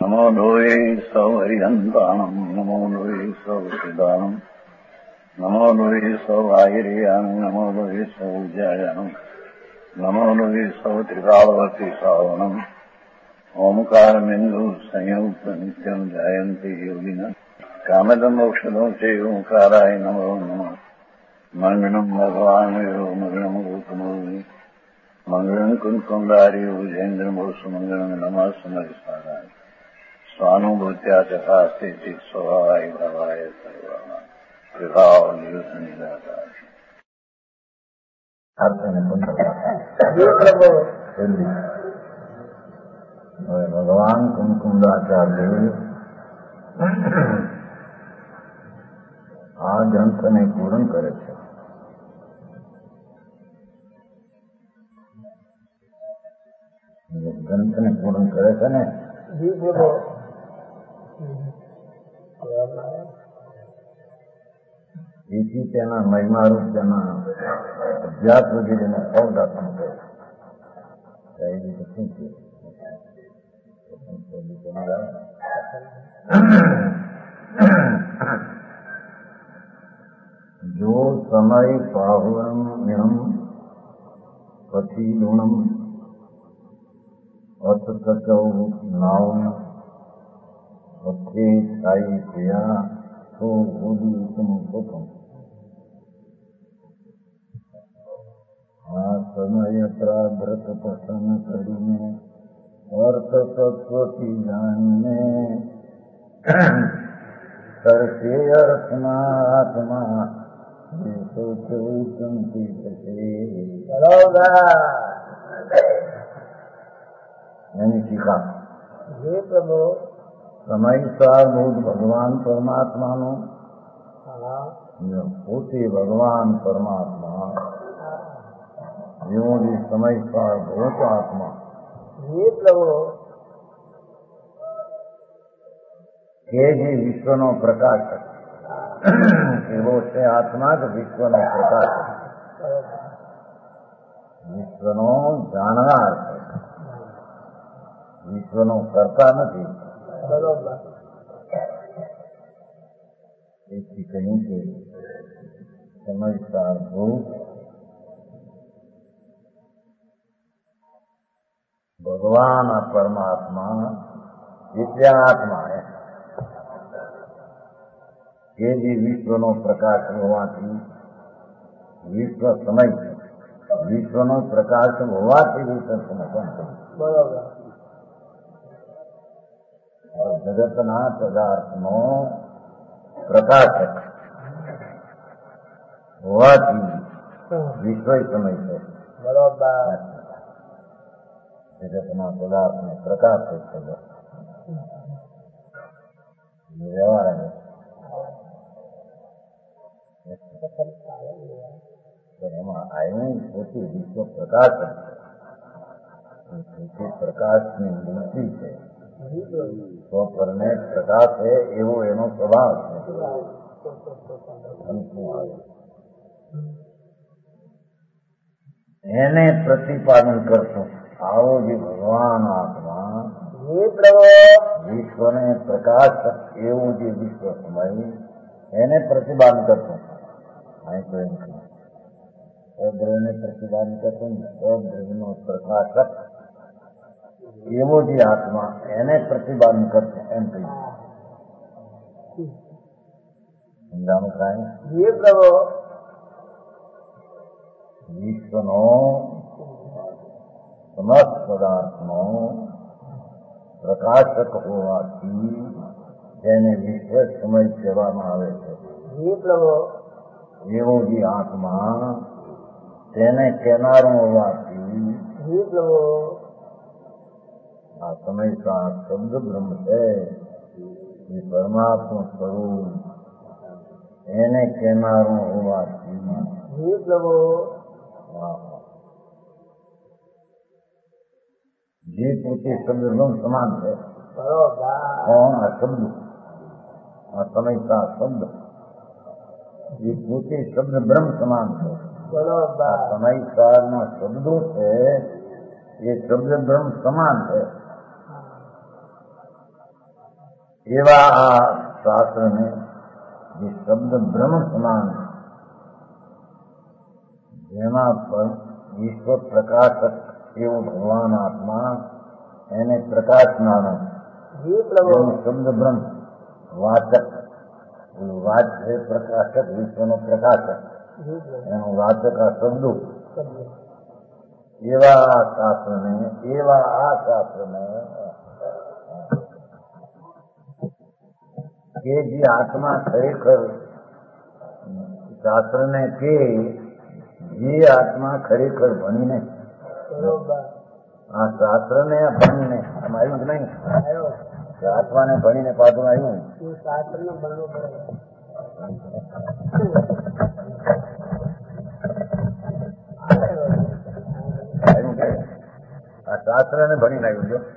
नमो लोये सौहरिहन्ताणम् नमो लोये सौहृदानम् नमो लोये सौभागिर्यानम् नमो लोये सौज्यायानम् नमो लोये सौत्रिकालवर्ति सावनम् ओंकारमिन्दु संयुक्त नित्यम् जायन्ति योगिनः कामदम् औषधम् च ओंकाराय नमो नमः मङ्गलम् भगवान् यो मङ्गलम् गौतमोऽस्मि मङ्गलम् कुन्कुण्डारि भुजेन्द्रमोऽसुमङ्गलम् नमः समरिसाराय स्वानुभूत्या चकास्ते स्वभावाय भावाय सर्वाणां विभावनियुतनिदाताय भगवान कुमकुंडाचार्य આ ગ્રંથને પૂર્ણ કરે છે. ગ્રંથને પૂર્ણ કરે છે ને એથી તેના મહિમારૂપ તેના અભ્યાસ વગેરેને સૌ દાખલ કરે એ રીતે શું છે. જો સમય પાવનમ પછી લુણમ અતકચૌ નાવ વચ્ચે સ્થાયી થયા તો ઉદિતમ પોતમ આ સમય પ્રાગ્રત પસન કરીને અર્થ તત્વથી જાણીને કરશે અર્થના આત્મા એની ટીકા હે પ્રભુ સમયસાર બોધ ભગવાન પરમાત્માનું પોતે ભગવાન પરમાત્મા એવો જે સમયસાર ભૂત આત્મા હે પ્રભુ કે જે વિશ્વનો પ્રકાશ એવો છે આત્મા જ વિશ્વનો પ્રકાશ વિશ્વનો જાણનાર છે વિશ્વનો કરતા નથી. એથી કહ્યું કે સમયસાર ભૂત ભગવાન પરમાત્મા એટલે આત્મા કે જે વિશ્વનો પ્રકાશ હોવાથી વિશ્વ સમય વિશ્વનો પ્રકાશ હોવાથી વિશ્વ સમય બરોબર જગતના પદાર્થનો પ્રકાશક હોવાથી વિશ્વ સમય છે. બરોબર જગતના પદાર્થનો પ્રકાશ છે વ્યવહાર એમાં આવ્યું પોતે વિશ્વ પ્રકાશ છે. પ્રકાશની મૂર્તિ છે સ્વપરને પ્રકાશ છે એવો એનો સ્વભાવ છે. એને પ્રતિપાદન કરશું આવો જે ભગવાન આત્મા વિશ્વને પ્રકાશ એવું જે વિશ્વ સમય એને પ્રતિપાદન કરશું. અહીં તો એમ સ્વદ્રવ્યને પ્રતિપાદન કરશું સ્વદ્રવ્યનો પ્રકાશક એવો જે આત્મા એને પ્રતિપાદન કરશે એમ કહ્યું. સમજાણું થાય વિશ્વનો સમસ્ત પદાર્થનો પ્રકાશક હોવાથી જેને વિશ્વ સમય કહેવામાં આવે છે એવો જે આત્મા તેને કહેનારો હોવાથી આ સમયસાર શબ્દ બ્રહ્મ છે એ પરમાત્મા સ્વરૂપ એને કહેનારો હોવાથી જે પોતે શબ્દ બ્રહ્મ સમાન છે. કોણ આ શબ્દ આ સમયસાર શબ્દ એ પોતે શબ્દ બ્રહ્મ સમાન છે. આ સમયસારના શબ્દો છે એ શબ્દ બ્રહ્મ સમાન છે. એવા આ શાસ્ત્રને જે શબ્દ બ્રહ્મ સમાન જેમાં પણ વિશ્વ પ્રકાશક એવો ભગવાન આત્મા એને પ્રકાશનાનો જી પ્રભુ શબ્દ બ્રહ્મ વાચક વાચ છે પ્રકાશક વિશ્વનો પ્રકાશક જી પ્રભુ એનું વાચક આ શબ્દો શબ્દ. એવા આ શાસ્ત્રને કે જે આત્મા ખરેખર શાસ્ત્રને કે જે આત્મા ખરેખર ભણીને બરોબર આ શાસ્ત્રને ભણીને આમ આવ્યું કે નહીં આવ્યો કે આત્માને ભણીને પાછું આવ્યું એ શાસ્ત્રને ભણવું પડે. આવ્યું કે આ શાસ્ત્રને ભણીને આવ્યું જો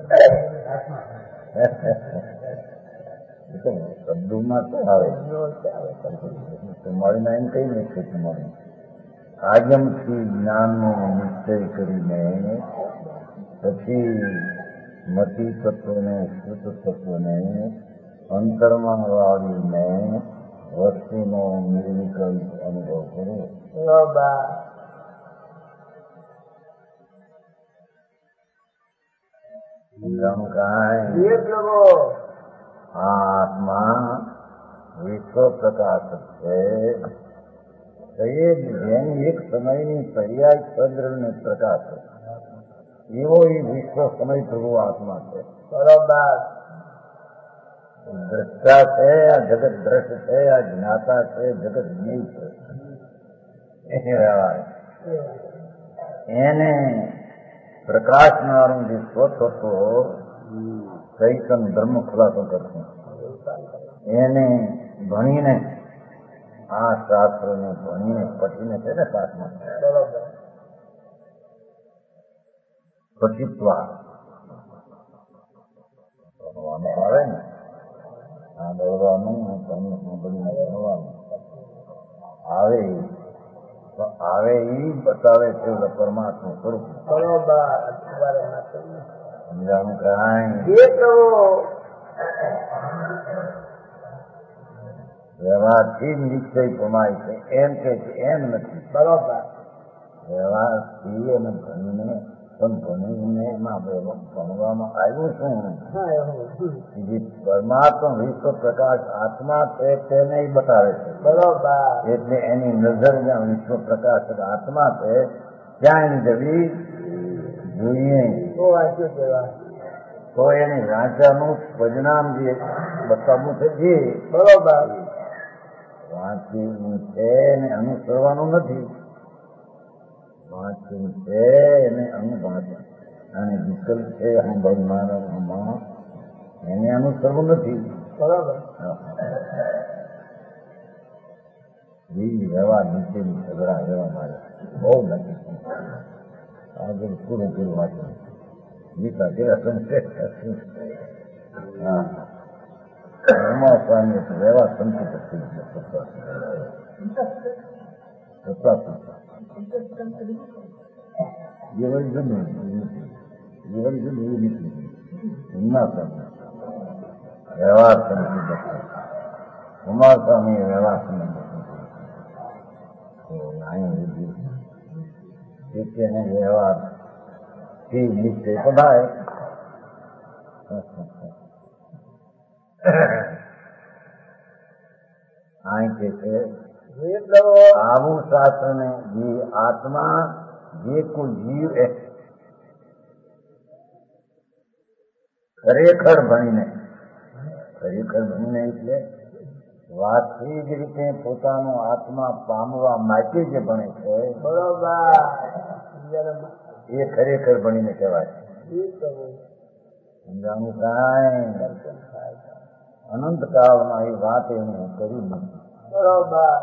શબ્દોમાં શું આવે મળીને એમ કઈ નહીં છે મળી આગમથી જ્ઞાનનો નિશ્ચય કરીને પછી મતિ તત્વને શુદ્ધ તત્વને અંતરમાં વાળીને વસ્તુનો નિર્વિકલ્પ અનુભવ કરો. બરોબર કાંઈ જી પ્રભુ આત્મા વિશ્વ પ્રકાશક છે. જેની એક સમયની પર્યાય ચંદ્રને પ્રકાશ એવો એ વિશ્વ સમય પ્રભુ આત્મા છે. બરોબર દ્રષ્ટા છે, આ જગત દ્રષ્ટ છે, આ જ્ઞાતા છે, જગત જીવ છે. એ વ્યવહાર એને પ્રકાશનારું જે સ્વતત્વ ચૈતન ધર્મ ખુલાસો કરશે એને ભણીને આ શાસ્ત્રને ભણીને પછીને છે ને શાસ્ત્રમાં બરોબર પછીત્વા ભણવાનું આવે ને આ દોડવાનું તમને સાંભળીને ભણવાનું આવે તો આવે એ બતાવે છે પરમાત્મા સ્વરૂપ બરોબર સમજાણું કાંઈ જી પ્રભુ વ્યવહારથી જ નિશ્ચય પ્રમાય છે એમ કે છે એમ નથી. બરોબર વ્યવહારથી અને ભણીને પણ ભણીને એમાં ભણવામાં આવ્યું શું હા એવું જે પરમાત્મા વિશ્વ પ્રકાશ આત્મા છે તેને બતાવે છે. બરોબર એટલે એની નજર જ્યાં વિશ્વ પ્રકાશક આત્મા છે ત્યાં એની જવી જોઈએ બહુ વાંચ્યું કહેવાય. તો એની વાંચાનું પરિણામ જે બતાવવું છે એ બરોબર વાંચ્યું છે એને અનુસરવાનું નથી. વાંચ્યું છે એને અનુભાષણ અને વિકલ્પ છે સાંભળનારામાં એને અનુસરવું નથી. બરોબર વ્યવહાર નીચેની ઝઘડા રહેવા માટે બહુ નથી. આગળ પૂરું પૂરું વાંચવું ગીતા કેવા હા એમાં સ્વામી વ્યવહાર સંતુષ્ટ થઈ ગયો. ये वही जब व्यवहार कुमार स्वामी व्यवहार व्यवहार ठीक निश्चय पढ़ाए आई के જી પ્રભુ આવું શાસ્ત્ર ને જે આત્મા જે કોઈ જીવ એ ખરેખર ભણીને એટલે વાસ્તવિક રીતે પોતાનો આત્મા પામવા માટે જે ભણે છે બરોબર એ ખરેખર ભણીને કહેવાય. જી પ્રભુ સમજાણું કાંઈ અનંત કાળમાં એ વાત એને કરી નથી. બરોબર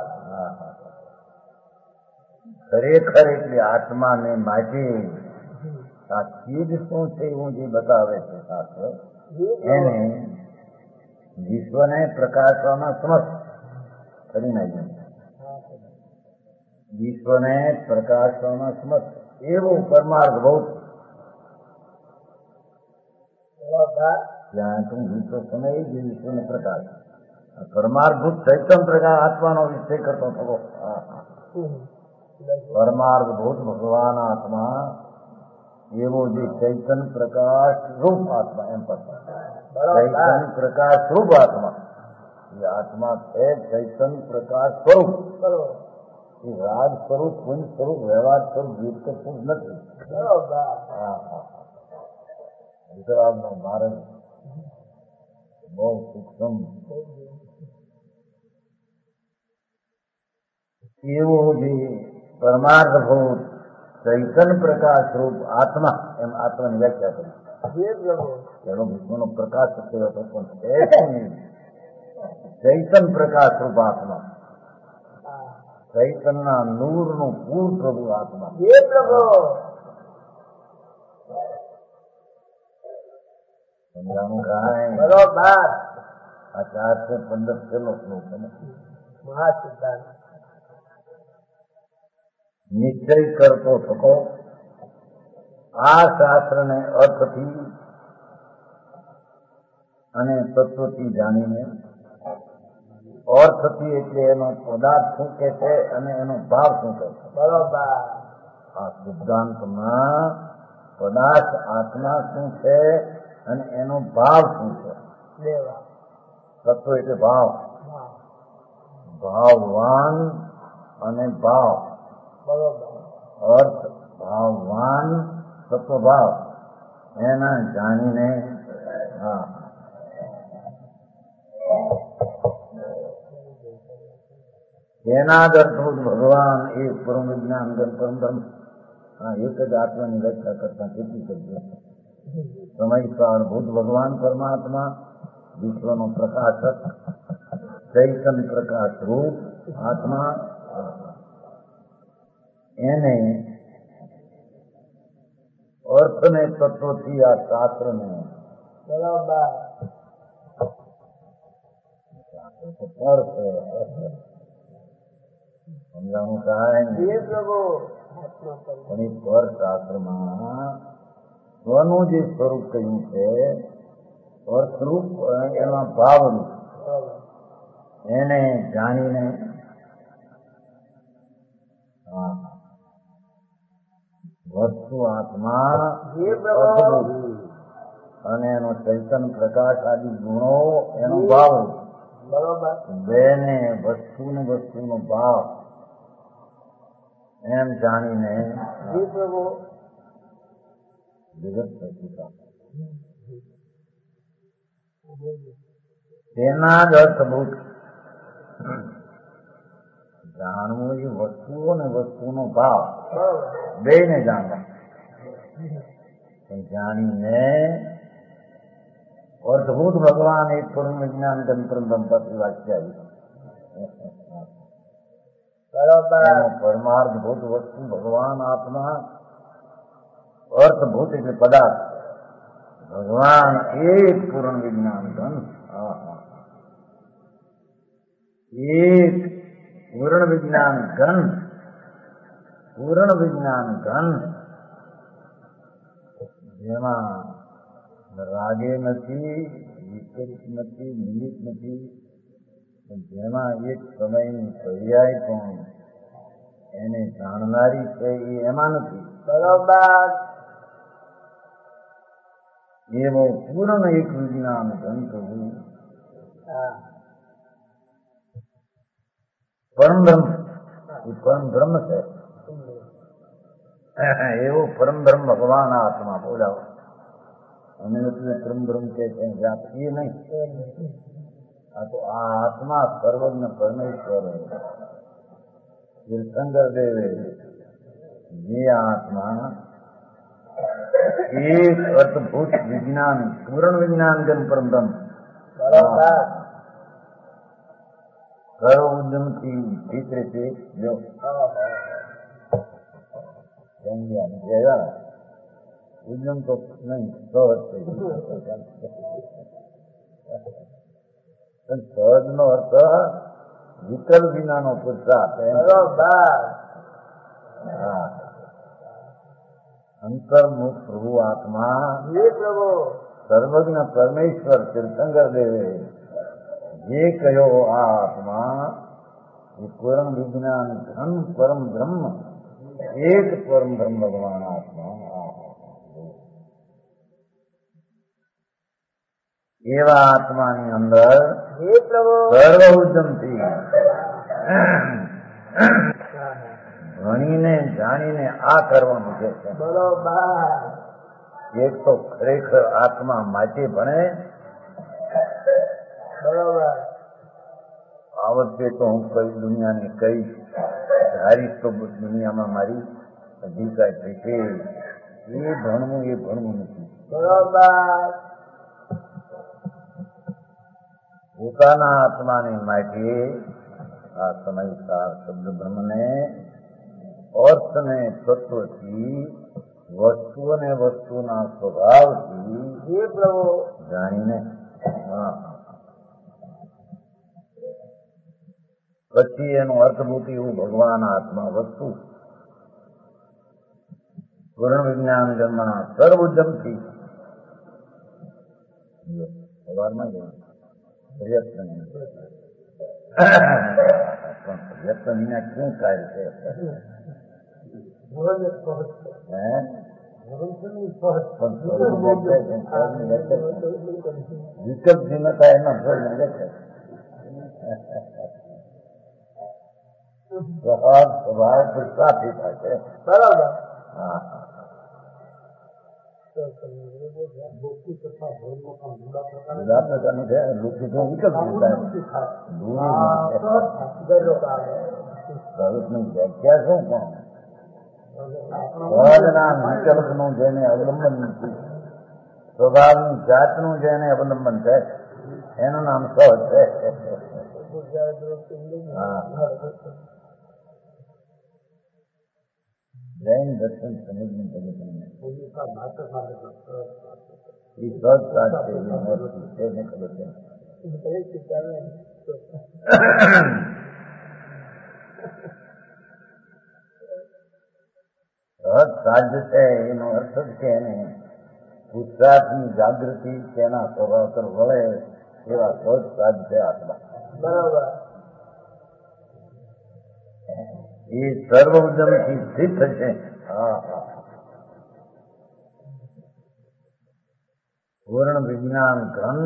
ખરેખર એટલે આત્માને માટે આ ચીજ શું છે એવું જે બતાવે છે શાસ્ત્ર એને વિશ્વને પ્રકાશવામાં સમર્થ કરી નાખ્યું. વિશ્વને પ્રકાશવામાં સમર્થ એવું પરમાર્થ બહુ ત્યાં તું વિશ્વ સમય જે વિશ્વનો પ્રકાશ પરમાર્થભૂત ચૈતન્ય પ્રકાશ આત્માનો વિષય કરતો થતો. પરમાર્થભૂત ભગવાન આત્મા એવો જે ચૈતન્ય પ્રકાશ રૂપ આત્મા એમ પતા ચૈતન્ય પ્રકાશ રૂપ આત્મા એ આત્મા છે ચૈતન્ય પ્રકાશ સ્વરૂપ. એ રાજ સ્વરૂપ પુંજ સ્વરૂપ વ્યવહાર સ્વરૂપ યુક્ત પુંજ નથી. ગુજરાતનો ભારત બહુ સૂક્ષ્મ એવો જે પરમાર્થભૂત ચૈતન્ય પ્રકાશ રૂપ આત્મા એમ આત્માની વ્યાખ્યા કરી. એનો વિશ્વનો પ્રકાશ થયો હતો પણ ચૈતન્ય પ્રકાશ રૂપ આત્મા ચૈતન્યના નૂરનું પૂર પ્રભુ આત્મા. સમજાણું કાંઈ બરોબર. આ 415 છેલ્લો શ્લોક મહાસિદ્ધાંત નિશ્ચય કરતો થકો આ શાસ્ત્રને અર્થથી અને તત્વથી જાણીને. અર્થથી એટલે એનો પદાર્થ શું કે છે અને એનો ભાવ શું કે છે. બરોબર. આ સિદ્ધાંતમાં પદાર્થ આત્મા શું છે અને એનો ભાવ શું છે. દેવા તત્વ એટલે ભાવ, ભાવવાન અને ભાવ. બરોબર. અર્થ ભાવવાન તત્વભાવ એના જાણીને. હા એના દર્શભૂત ભગવાન એક પરમ વિજ્ઞાન પરમ બ્રહ્મ. એક જ આત્માની વ્યાખ્યા કરતા કેટલી શબ્દો સમય ભૂત ભગવાન પરમાત્મા વિશ્વનો પ્રકાશક ચૈતન્ય પ્રકાશ રૂપ આત્મા. એને અર્થને તત્વથી આ શાસ્ત્રને બરોબર. પર છે. સમજાણું કાંઈ પણ એ પર શાસ્ત્રમાં સ્વનું જે સ્વરૂપ કહ્યું છે અર્થરૂપ એમાં ભાવરૂપ એને જાણીને. વસ્તુ આત્મા અને એનો ચૈતન્ય પ્રકાશ આદિ ગુણો એનો ભાવ બેને વસ્તુને વસ્તુનો ભાવ એમ જાણીને જગત પ્રતિકા તેના જ અર્થભૂત જાણવું એ વસ્તુઓ ને વસ્તુનો ભાવ બે ને જાણવા. જાણીને અર્થભૂત ભગવાન એક પરમ વિજ્ઞાન તંત્ર દંપતિ વાક્ય પરમાર્થભૂત વસ્તુ ભગવાન આત્મા. અર્થભૂત એટલે પદાર્થ ભગવાન એક પૂર્ણ વિજ્ઞાન ઘન. એક પૂર્ણ વિજ્ઞાન ઘન. પૂર્ણ વિજ્ઞાન ઘન જેમાં રાગે નથી, વિપરીત નથી, નિમિત્ત નથી, જેમાં એક સમયની પર્યાય પણ એને જાણનારી છે એ એમાં નથી. બરોબર. એવો પૂર્ણ એક વિજ્ઞાન ઘન કહ્યું. પરમ બ્રહ્મ એ પરમ બ્રહ્મ છે. એવો પરમ બ્રહ્મ ભગવાન આત્મા બોલાવો. અમે પરમ બ્રહ્મ કે છે એ નહીં. આ તો આ આત્મા સર્વજ્ઞ પરમેશ્વર તીર્થંકર દેવે જે આત્મા એક અદભુત વિજ્ઞાન પૂર્ણ વિજ્ઞાન જન પરમ બ્રહ્મ સર્વ ઉદ્યમથી ઠીક રીતે જો ઉદ્યમ તો નહીં સહજ નો અર્થ વિકલ વિનાનો પુરુષાર્થ. અંતર્મુખ પ્રભુ આત્મા સર્વજ્ઞ પરમેશ્વર તીર્થંકર દેવે જે કહ્યો આ આત્મા એ પૂર્ણ વિજ્ઞાન ઘન પરમ બ્રહ્મ એક પરમ બ્રહ્મ ભગવાન આત્મા એવા આત્માની અંદર હે પ્રભુ સર્વ ઉદ્યમથી ભણીને જાણીને આ કરવાનું છે. બરોબર એક તો ખરેખર આત્મા માટે ભણે. બરોબર આવડશે તો હું કઈ દુનિયાને કહીશ, ધારીશ તો દુનિયામાં મારી અધિકાર થશે. એ ભણવું નથી. બરોબર પોતાના આત્માને માટે આ સમયસાર શબ્દ બ્રહ્મને અર્થને તત્વથી વસ્તુઓને વસ્તુના સ્વભાવથી હે પ્રભુ જાણીને પછી એનું અર્થભૂત એવું ભગવાન આત્મા વસ્તુ પૂર્ણ વિજ્ઞાન જન્મના સર્વોદ્યમથી સવારમાં જ પ્રયત્ન વિના શું કાર્ય છે? વિકલ્પ ભિન્નતા એના સ્વભાવ પુરુષાર્થી થાય છે. બરોબર હા જુદા પ્રકારનું છે. લુપ્તિ તો વિકલ્પ પ્રવૃત્તિની વ્યાખ્યા શું પણ સહજના વિકલ્પનું જેને અવલંબન નથી, સ્વભાવની જાતનું જેને અવલંબન છે એનું નામ સહજ છે. જૈન દર્શન સમજની પદ્ધતિને એ સહજ સાત છે. એને ખબર છે. સહજ સાધ્ય છે એનો અર્થ જ છે એને પુરુષાર્થની જાગૃતિ તેના સ્વભાવ પર વળે એવા સહજ સાધ્ય છે આત્મા. બરોબર એ સર્વ ઉદ્યમથી સિદ્ધ છે. પૂર્ણ વિજ્ઞાન ઘન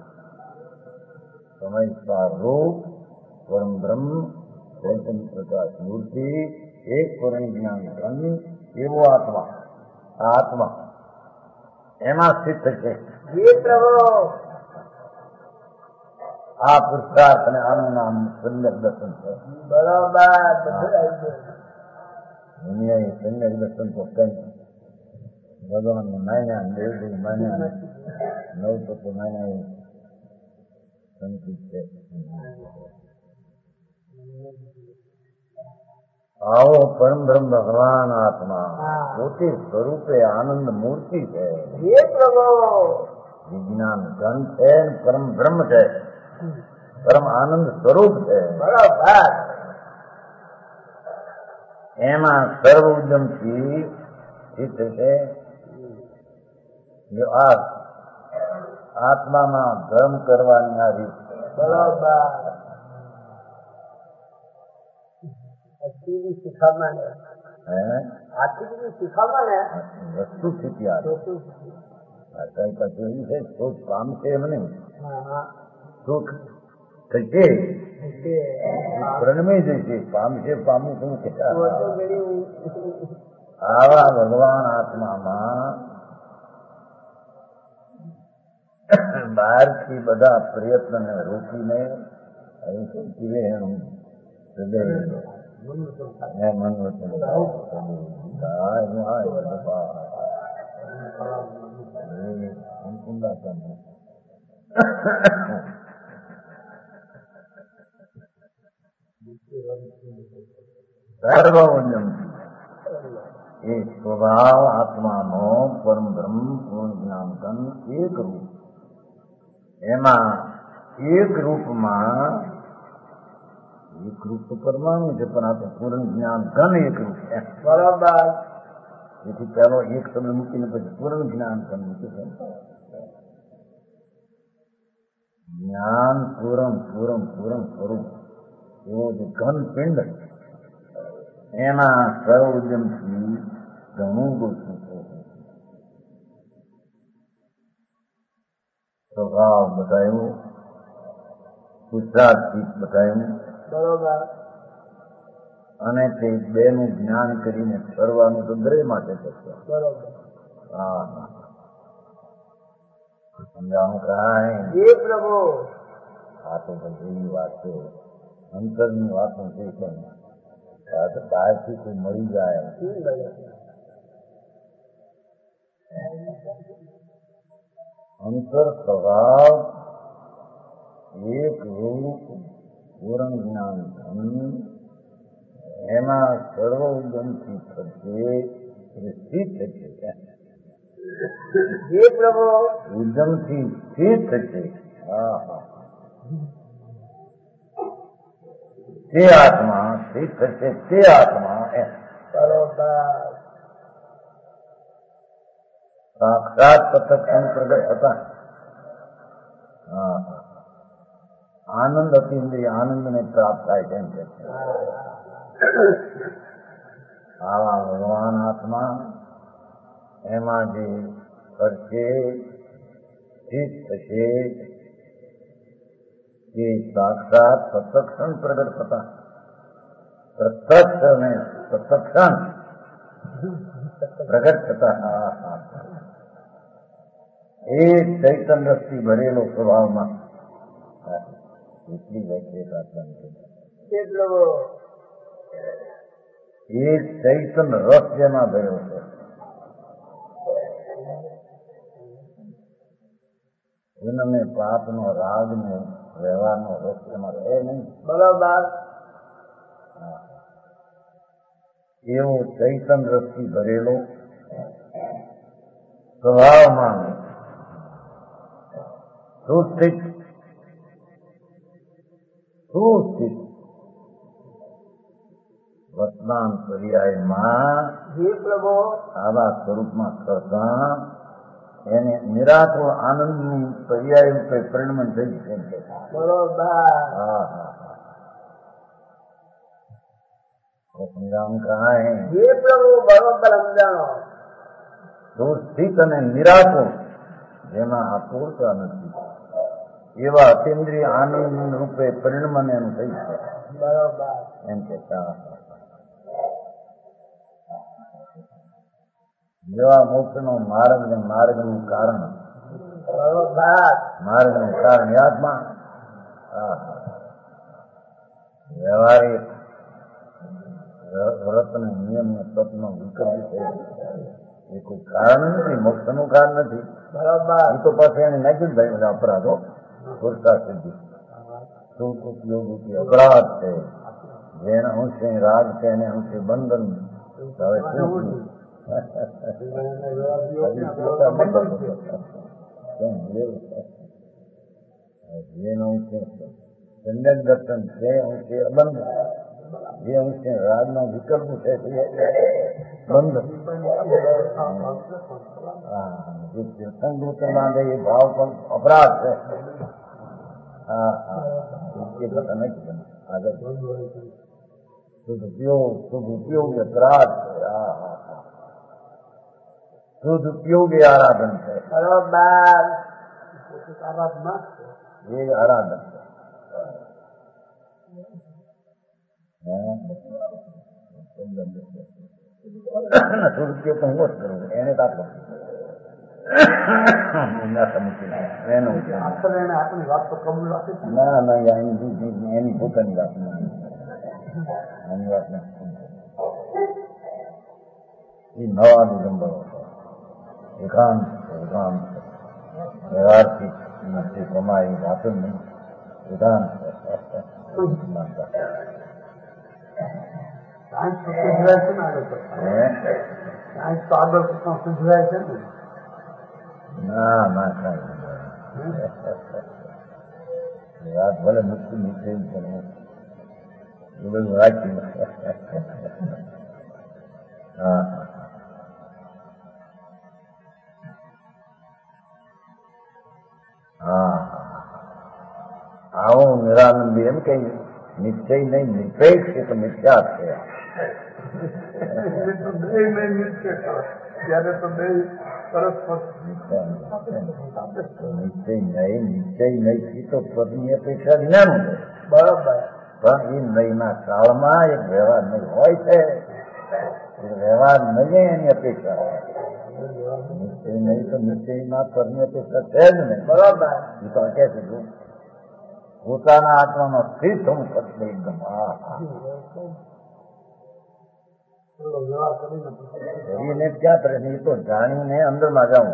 સમયસાર રૂપ પરમ બ્રહ્મ ચૈતન્ય પ્રકાશ મૂર્તિ એક પૂર્ણ વિજ્ઞાન ઘન એવો આત્મા એમાં સ્થિત છે. હે પ્રભુ આ પુરુષાર્થ અને આનું નામ સમ્યક દર્શન છે. બરોબર દુનિયા સમ્યક દર્શન તો કઈ ભગવાન માન્યા દેવદેવ માન્યા નવ તત્વ માન્યા સંકિત છે. આવો પરમ બ્રહ્મ ભગવાન આત્મા પોતે સ્વરૂપે આનંદ મૂર્તિ છે. હે પ્રભુ વિજ્ઞાન ઘન છે, પરમ બ્રહ્મ છે, પરમ આનંદ સ્વરૂપ છે. બરોબર એમાં સર્વ ઉદ્યમથી સ્થિત છે. જો આ આત્મામાં ધર્મ કરવાની આ રીત બરોબર શીખામાં વસ્તુ સ્થિતિ આવે કઈ કચેરી છે. સુખ પામશે એમ નહીં, સુખ થશે પ્રણમે જશે, પામશે પામવું શું છે. આવા ભગવાન આત્મામાં બહારથી બધા પ્રયત્નને રોકીને એનું હૃદય એ સ્વભાવ આત્માનો પરમ બ્રહ્મ પૂર્ણ જ્ઞાન ઘન એક રૂપ. એમાં એક રૂપમાં એક રૂપ તો પરમાણુ છે, પણ આ તો પૂર્ણ જ્ઞાન ઘન એક રૂપ છે. બરોબર તેથી પહેલો એક શબ્દ મૂકીને પછી પૂર્ણ જ્ઞાન ઘન મૂકી છે. જ્ઞાન પૂરમ પૂરમ પૂરમ સ્વરૂપ એવો જે ઘન પિંડ એના સર્વ ઉદ્યમથી ઘણું ગોઠવું સ્વભાવ બતાવ્યો, પુરુષાર્થ બતાવ્યું, બરોબર. અને તે બેનું જ્ઞાન કરીને કરવાનું તો દરેક માટે થશે. બરોબર. હા સમજાવું કાંઈ જી પ્રભુ. આ તો બધી વાત છે, અંતરની વાતો છે. કેમ આ તો બહારથી કોઈ મળી જાય. અંતર સ્વભાવ એક રૂપ પૂરણ જ્ઞાન ધન એમાં સર્વ ઉદ્યમથી થશે સ્થિત થશે. જી પ્રભુ. ઉદ્યમથી સ્થિત થશે. હા હા તે આત્મા સ્થિત થશે. તે આત્મા એમ બરોબર. સાક્ષાત પ્રત્યક્ષ પ્રગટ થતા આનંદ અતિન્દ્રિય આનંદને પ્રાપ્ત થાય તેમ કે છે. આવા ભગવાન આત્મા એમાં જે કરશે સ્થિત થશે તે સાક્ષાત પ્રત્યક્ષ પ્રગટ થતા પ્રત્યક્ષ અને પ્રત્યક્ષ પ્રગટ થતા એ ચૈતન્ય રસથી ભરેલો સ્વભાવમાં એટલી વ્યાખ્યા એ ચૈતન્ય રસ જેમાં ભર્યો છે એને પાપનો રાગનો વ્યવહારનો રસ એમાં રહે નહીં. બરોબર. એવો ચૈતન્ય રસથી ભરેલો સ્વભાવમાં સુસ્થિત વર્તમાન પર્યાયમાં જી પ્રભુ. આવા સ્વરૂપમાં કરતા એને નિરાકુળ આનંદનું પર્યાય રૂપે પરિણમન થઈ છે. બરોબર. હા હા સમજાવું કાંઈ જી પ્રભુ. બરોબર સમજાણો. સુસ્થિત અને નિરાકુળ જેમાં આકુળતા નથી એવા અતિન્દ્રિય આનંદ રૂપે પરિણમન એનું થઈ છે. બરોબર. એમ કહેતા જેવા મોક્ષનો માર્ગ ને માર્ગનું કારણ બરોબર. માર્ગનું કારણ યાદમાં વ્યવહારિક વ્રત ને નિયમ ને તત્વનો વિકલ્પ છે. એ કોઈ કારણ નથી, મોક્ષનું કારણ નથી. બરોબર. એ તો પછી એને નાખ્યું ભાઈ બધા અપરાધો પુરસ્કાર સિદ્ધિ સુખ ઉપયોગી અપરાધ છે. જેના અંશે રાગ છે એને અંશે બંધન. હવે શું જેનો અંશે સંડક દર્શન છે અંશે અબંધ. જે અંશે રાગનો વિકલ્પ છે તે બંધ. જે તીર્થંકૃત બાંધે એ ભાવ પણ અપરાધ છે. હા હા એ બધા નથી આગળ શુદ્ધ ઉપયોગી અપરાધ છે. હા હા હા શુદ્ધ ઉપયોગી આરાધન છે. બરોબર. એ આરાધન છે. શુદ્ધ ઉપયોગ તો હું જ કરું એને દાખલો ના ના એની પોતાની વાત એની વાત એ નવા દિગંબરો છે. એકાંત એકાંત વ્યવહારથી કમાઈ વાત જ નહીં. એકાંત ના ના કાંઈ વાત ભલે મુશ્કેલ નીકળી પણ એ બધું રાખી. હા હા બી એમ કે નિશ્ચય નહીં નિરપેક્ષ એક મિથ્યા છે. ત્યારે તો બે પરસ્પર નિશ્ચય નહીં તો પદની અપેક્ષા જ્ઞાન છે. બરોબર. પણ એ નહીંના કાળમાં એક વ્યવહાર નહીં હોય છે. વ્યવહાર નહીં એની અપેક્ષા નિશ્ચય નહીં તો નિશ્ચયમાં પદની અપેક્ષા છે જ નહીં. બરોબર. એ તો કે છે પોતાના આત્મામાં સ્થિત હું સત્ય એકદમ વ્યવહાર કરીને શરીરને ક્યાં પ્રશ્ન એ તો જાણીને અંદરમાં જાઉં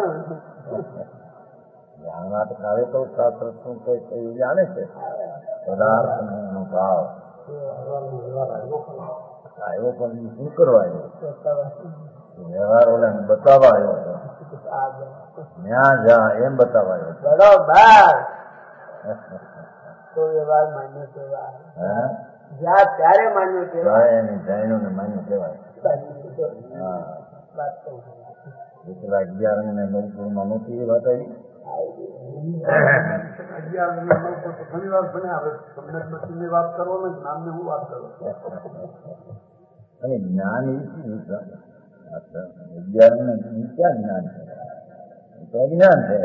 જાણવા તો આવે તો શાસ્ત્ર શું કહે છે એ જાણે છે. પદાર્થ નો ભાવ આવ્યો પણ શું કરવા આવ્યો વ્યવહાર ઓલા બતાવવા આવ્યો છે. ત્યાં જા એમ બતાવવા આવ્યો છે. બરોબર. તો વ્યવહાર માન્ય કહેવાય. હા જ્યાં ત્યારે માન્ય કહેવાય. એને જાણ્યું ને માન્યું કહેવાય. હા વાત તો એટલા 11 ને 9 પૂર્ણમાં નહોતી એ વાત આવી. 11 લોકો તો ઘણી વાર ભણ્યા. હવે તમને મશીનની વાત કરો ને જ્ઞાનની હું વાત કરું. અને જ્ઞાન એ શું 11 ને ક્યાં જ્ઞાન છે? તો અજ્ઞાન છે.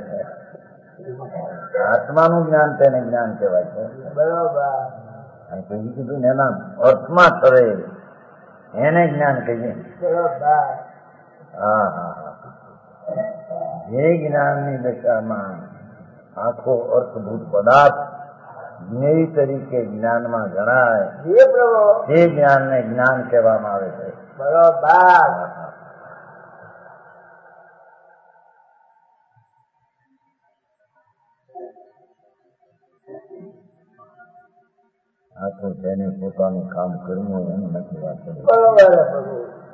આત્માનું જ્ઞાન તેને જ્ઞાન કહેવાય છે. બરોબર. અને કહી કીધું ને એના અર્થમાં ઠરે એને જ્ઞાન કહીએ. બરોબર. હા હા હા જે જ્ઞાનની દશામાં આખો અર્થભૂત પદાર્થ જ્ઞેય તરીકે જ્ઞાનમાં ગણાય જે પ્રભુ. તે જ્ઞાનને જ્ઞાન કહેવામાં આવે છે. બરોબર. આખું તેને પોતાનું કામ કરવું હોય એમ નથી વાત કરી. બરોબર પ્રભુ.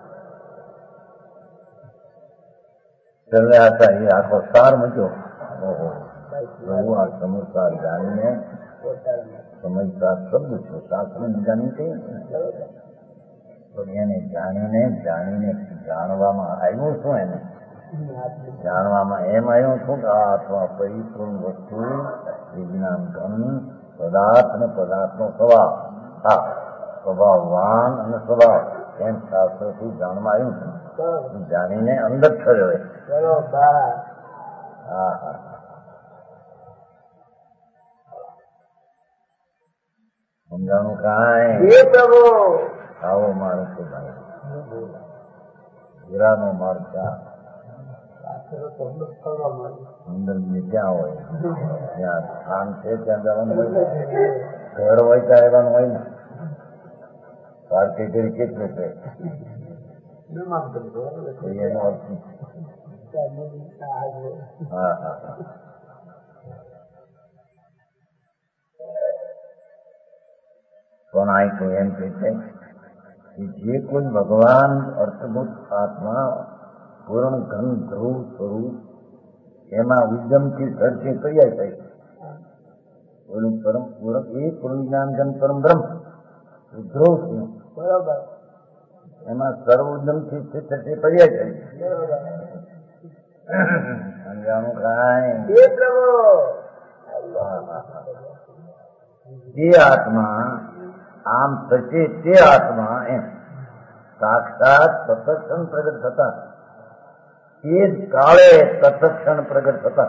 છેલ્લે હતા એ આખો સાર મૂક્યો. ઓહો પ્રભુ આ સમજદાર જાણીને સમજદાર શબ્દ છે. શાસ્ત્રની જાણી કહીએ તો એને જાણીને જાણવામાં આવ્યું શું? એને જાણવામાં એમ આવ્યું શું કે આ અથવા પરિપૂર્ણ વસ્તુ વિજ્ઞાન ઘન પદાર્થ ને પદાર્થનો સ્વભાવ. હા સ્વભાવવાન અને સ્વભાવ એમ શાસ્ત્રથી જાણવામાં આવ્યું છે. જાણીને અંદર ઠર્યો. બરોબર. હા હા સમજાણું કાંઈ? જે પ્રભુ. આવો માણસ છે ભાઈ. હીરાનો માર્ગ અંદર ક્યાં હોય? જ્યાં સ્થાન છે ત્યાં જવાનું હોય. ઘર હોય ત્યાં રહેવાનું હોય ને. પાર્ટી કરી કેટલું છે એનો અર્થ હા હા હા પણ આ તો એમ કે છે કે જે કોઈ ભગવાન અર્થભૂત આત્મા પૂર્ણ ઘન ધ્રુવ સ્વરૂપ એમાં ઉદ્યમથી ધરશે તૈયાર થાય. ઓલું પરમ પૂરક એ પૂર્ણ જ્ઞાન ઘન પરમ બ્રહ્મ ધ્રુવ છે. બરોબર. એમાં સર્વ ઉદ્યમથી થશે તૈયાર થાય. સમજાણું કાંઈ? જે પ્રભુ. જે આત્મા આમ થશે તે આત્મા એમ સાક્ષાત તત્ક્ષણ પ્રગટ થતા તે જ કાળે તત્ક્ષણ પ્રગટ થતા.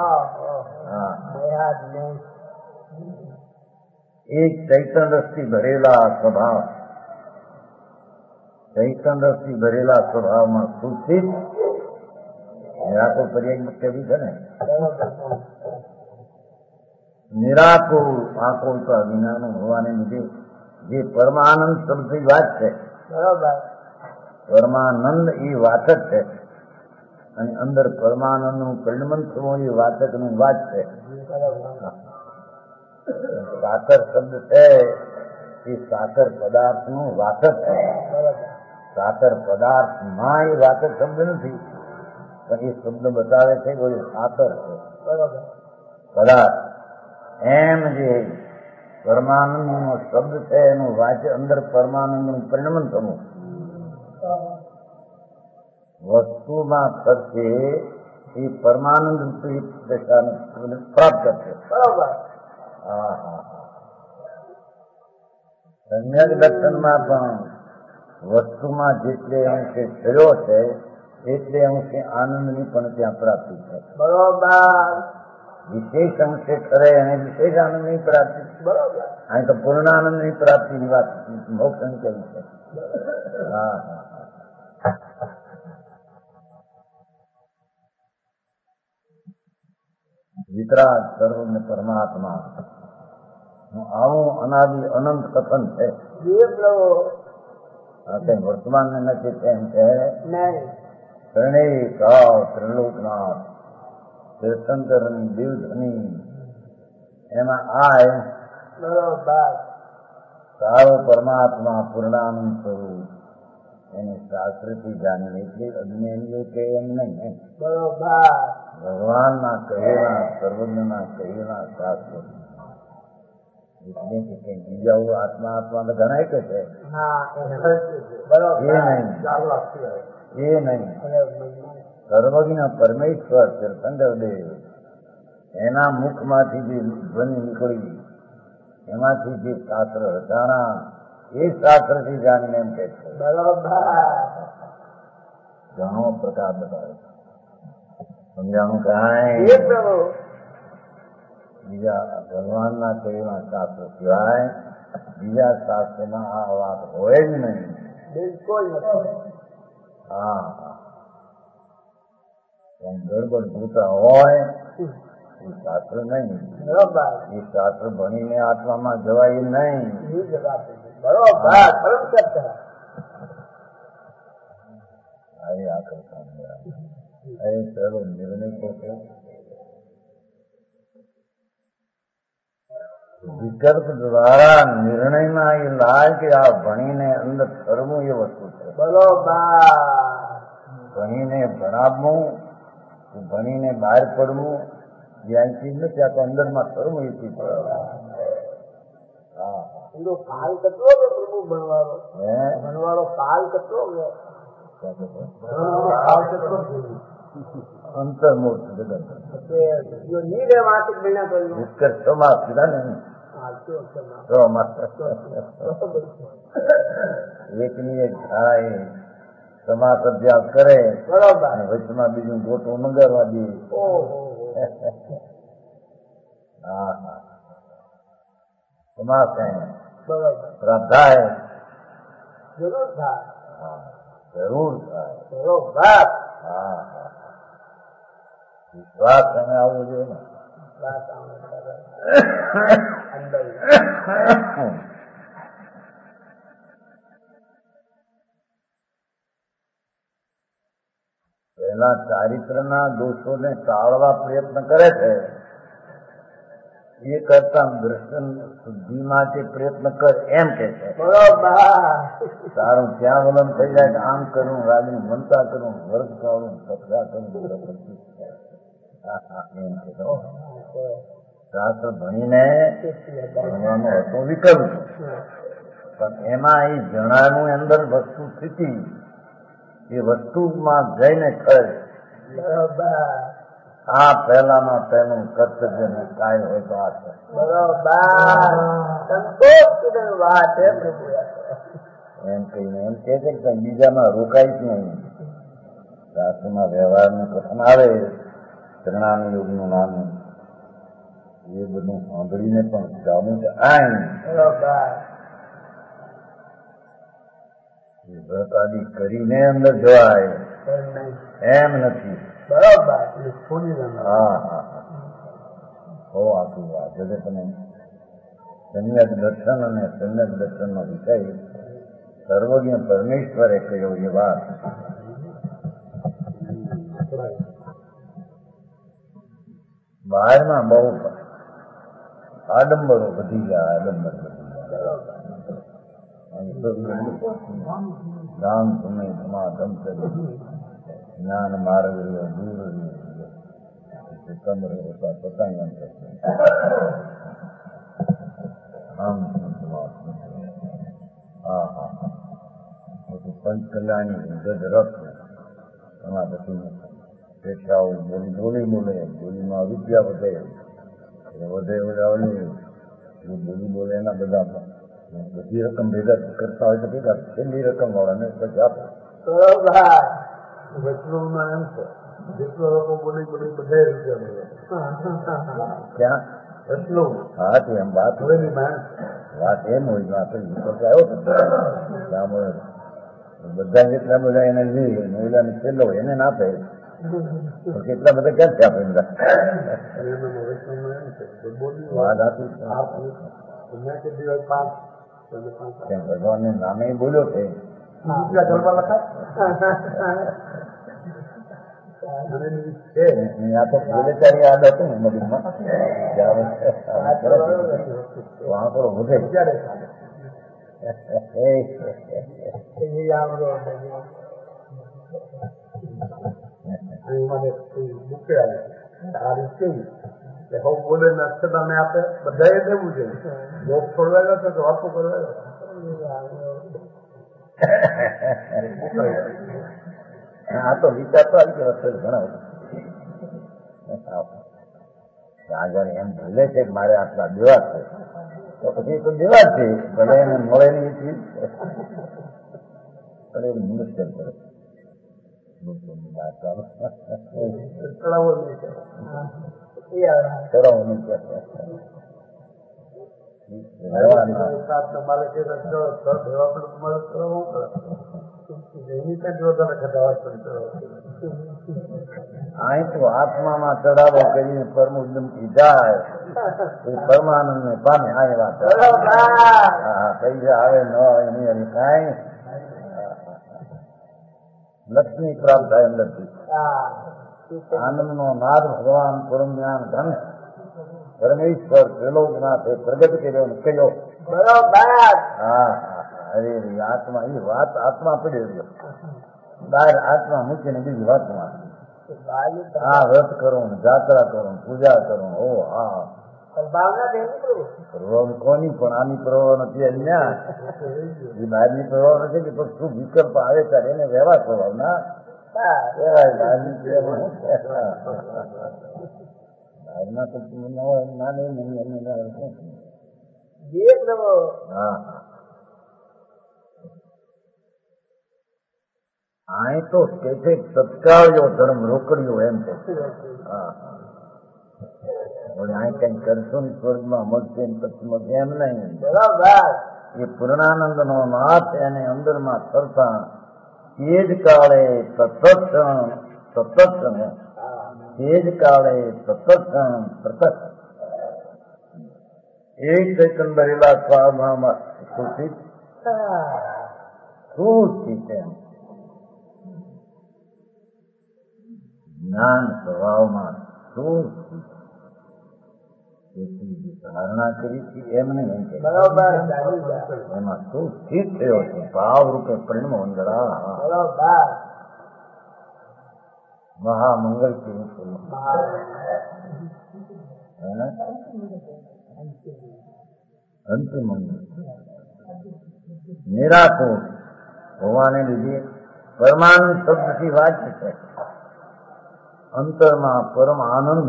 એક ચૈતન રસથી ભરેલા સ્વભાવ ચૈતન રસથી ભરેલા સ્વભાવમાં સુસ્થિત નિરાકુર પર્યાય કહ્યું છે ને. નિરાકુર આકુર તો વિનાનું હોવાને લીધે જે પરમાનંદ શબ્દની વાત છે. બરોબર. પરમાનંદ એ વાચક છે અને અંદર પરમાનંદનું પરિણમન થવું એ વાચકની વાત છે. સાકર શબ્દ છે એ સાકર પદાર્થનું વાચક છે. સાકર પદાર્થમાં એ વાચક શબ્દ નથી પણ એ શબ્દ બતાવે છે કે સાકર છે પદાર્થ. એમ જે પરમાનંદનો શબ્દ છે એનું વાચ્ય અંદર પરમાનંદનું પરિણમન થવું વસ્તુમાં થશે એ પરમાનંદ દશાને પ્રાપ્ત કરશે. બરોબર. હા હા સમ્યક દર્શનમાં પણ વસ્તુમાં જેટલે અંશે થયો છે એટલે અંશે આનંદની પણ ત્યાં પ્રાપ્તિ છે. બરોબર વિશેષ અંશે કરે અને વિશેષ આનંદની પ્રાપ્તિ. બરોબર અહીં તો પૂર્ણ આનંદની પ્રાપ્તિની વાત મોક્ષની કહી છે. હા હા વિતરાગ સર્વને પરમાત્મા આવું અનાદિ અનંત કથન છે. એ પ્રભુ આ કઈ વર્તમાન નથી તેમ છે. નહીં ત્રણેય કાળ ત્રિલોકનાથ તીર્થંકરની દેવધની એમાં આ બરોબર સારો પરમાત્મા પૂર્ણાનંદ સ્વરૂપ એને શાસ્ત્રથી જાણીએ એટલે અજ્ઞાનીઓ કે એમ નહીં. બરોબર ભગવાનના કહેલા સર્વજ્ઞના કહેલા શાસ્ત્રો એટલે કે કઈ બીજા આત્મા આત્મા તો ઘણા કે છે. હા એ નહીં એ નહીં. સર્વજ્ઞ પરમેશ્વર તીર્થંકર દેવ એના મુખમાંથી જે ધ્વનિ નીકળી એમાંથી જે શાસ્ત્ર રચાણા એ શાસ્ત્રથી જાણીને એમ કે છે. બરોબર ઘણો પ્રકાર બતાવે સમજાણું કાંઈ એ પ્રભુ બીજા ભગવાનના કહેલા શાસ્ત્ર સિવાય બીજા શાસ્ત્રમાં આ વાત હોય જ નહીં. બિલકુલ નથી. હા ગડબડ ભૂતા હોય એ શાસ્ત્ર નહીં. બરોબર એ શાસ્ત્ર ભણીને આત્મામાં જવાય નહીં. એ જવાબ બરોબર પરમ સત્ય આવી આકર્ષણ એ પહેલો નિર્ણય તો છે. વિકલ્પ દ્વારા નિર્ણયમાં એ લાય કે આ ભણીને અંદર કરવું એ વસ્તુ છે. બરોબર ભણીને ભણાવવું ભણીને બહાર પડવું જ્યાં ચીજ નથી. આ તો અંદરમાં કરવું એ ચીજ છે. હા એનો કાલ કેટલો છે પ્રભુ ભણવાનો હે ભણવાનો કાલ કેટલો છે કાળ કેટલો છે? અંતર્મુખ જગત જો નહીં રે વાત ભણ્યા કર્યું નિષ્કર્ષ છમાં કીધા ને છમાં એકની એક થાય સમાસ અભ્યાસ કરે બરોબર અને વચમાં બીજું ગોટું મંગાવવા દે. ઓહો હા હા સમાસ બરોબર પ્રાપ્ત થાય. જરૂર થાય હા જરૂર થાય. બરોબર હા હા વિશ્વાસ તમે આવવો જોઈએ ને. વાત અંદર પહેલા ચારિત્રના દોષોને ટાળવા પ્રયત્ન કરે છે એ કરતા દર્શન શુદ્ધિમાં જે પ્રયત્ન કર એમ કે છે. બરોબર તારું ક્યાં વલણ થઈ જાય કે આમ કરું રાજની મનતા કરું વર્ગ કાઢું કચરા કરું એમ કે શાસ્ત્ર ભણીને ભણવાનો હતો વિકલ્પ પણ એમાં એ જણાવ્યું અંદર વસ્તુ સ્થિતિ એ વસ્તુમાં જઈને ખરે. બરોબર આ પહેલામાં પહેલું કર્તવ્ય ને કાય હોય તો આ છે. બરોબર સંતોષ કીધું વાત હે પ્રભુ એમ કહીને એમ કે છે કે બીજામાં રોકાય જ નહીં. શાસ્ત્રમાં વ્યવહારનું કથન આવે ત્રણાનું યુગનું નામ એ બધું સાંભળીને પણ જાણવું છે બરોબર વ્રતાદી કરીને અંદર જવાય એમ નથી. બરોબર હા હા હા બહુ આખી વાત જગતને સમ્યક દર્શન અને સમ્યક દર્શનનો વિષય સર્વજ્ઞ પરમેશ્વરે કહ્યો એ વાત. બહારમાં બહુ આડંબરો વધી ગયા. આડંબર વધી ગયા. ધામ તમે ધમાધમ કરી જ્ઞાન માર્ગ રહ્યો દૂર રહ્યો કમર હોતા પોતાની અંતર આમ હા હા હા પછી પંચકલ્યાણી ગજ રથ એમાં પછી પેશાઓ બોલી બોલે બોલીમાં રૂપિયા વધે વધે બોલી બોલે એના બધા બધી રકમ ભેગા કરતા હોય તો ભેગા છેલ્લી રકમ વાળાને પછી આપો. બરોબર. વૈષ્ણવમાં એમ છે જેટલો લોકો બોલી બધા રૂપિયા ક્યાં વૈષ્ણવ હા તે એમ વાત હવેની માન વાત એમ હોય આપણે આવ્યો બધા જેટલા બધા એને લઈએ મહિલાને છેલ્લો હોય એને ના થાય તો કેટલા બધા ક્યાંથી આપે બધા વૈષ્ણવમાં એમ છે કે બોલી વાત આપી મેં કે દિવસ 5 ભગવાનને નામે બોલ્યો છે રૂપિયા ગરબા લખાય આ તો બોલે ત્યારે યાદ હતું ને મગજમાં આંકડો વધે બોલે ને અક્ષતાને આપે બધા દેવું છે લોક છોડવાયેલો છે તો વાતો કરવાયેલો આ તો વિચાર તો આવી ગયો હશે ઘણા આગળ એમ ભલે છે કે મારે આટલા દેવા છે તો પછી તો દેવા છે ભલે એને મળે નહીં ચીજ પણ એ મુશ્કેલ કરે ચડાવો નહીં ચડાવો નહીં તમારે કે તમારે ચડાવવું પડે એની કઈ વધારે ખટાવાટ અહીં તો આત્મામાં ચડાવો કરીને પરમુદ્દમથી જાય એ પરમાનંદ ને પામે આ વાત પૈસા આવે ન આવે નહીં કાંઈ લક્ષ્મી પ્રાપ્ત થાય અંદરથી આનંદનો નાદ ભગવાન પરમ જ્ઞાન ધન પરમેશ્વર ત્રિલોકનાથે પ્રગટ કર્યો ને કહ્યો હા અરે આત્મા એ વાત આત્મા પડી રહ્યો બહાર આત્મા મૂકીને બીજી વાતમાં આ વ્રત કરો ને જાત્રા કરો ને પૂજા કરો ઓ હા કોની પણ આની પ્રવાહ નથી અન્યા એ બહારની પ્રવાહ નથી કે પણ શું વિકલ્પ આવે ત્યારે એને વ્યવહાર સ્વભાવ ના બહારની બહારના પછી ન હોય ના નહીં હા અહીં તો કે છે સત્કાર્યો ધર્મ રોકડ્યો એમ છે હા અહીં કઈ કરશું ને સ્વર્ગમાં મળશે પછી મળશે એમ નહીં એ પૂર્ણાનંદ નો નાથ એને અંદરમાં થરતા તે જ કાળે સત્સંગ તે જ કાળે સત્સંગ પ્રત્યક્ષ એક સેકન્ડ ભરેલા સ્વાભાવમાં સુસ્થિત એમ જ્ઞાન સ્વભાવમાં શું ધારણા કરી છે એમ નહીં એમાં શું સ્થિત થયો છે ભાવ રૂપે પરિણમો મહામંગલ અંતિમ નિરાકુર હોવાને લીધે પરમાનંદ શબ્દથી વાંચે છે અંતરમાં પરમ આનંદ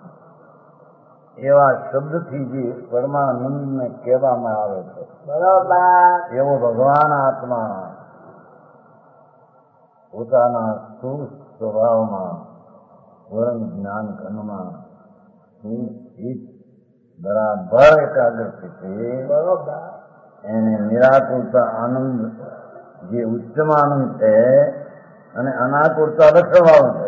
એવા શબ્દથી જે પરમાનંદને કહેવામાં આવે છે એવો ભગવાન આત્મા પોતાના શુદ્ધ સ્વભાવમાં પરમ જ્ઞાન ઘનમાં બરાબર એકાગ્ર છે એને નિરાકુરતા આનંદ જે ઉચ્ચમાં આનંદ છે અને અનાકુરતા લક્ષભાવ છે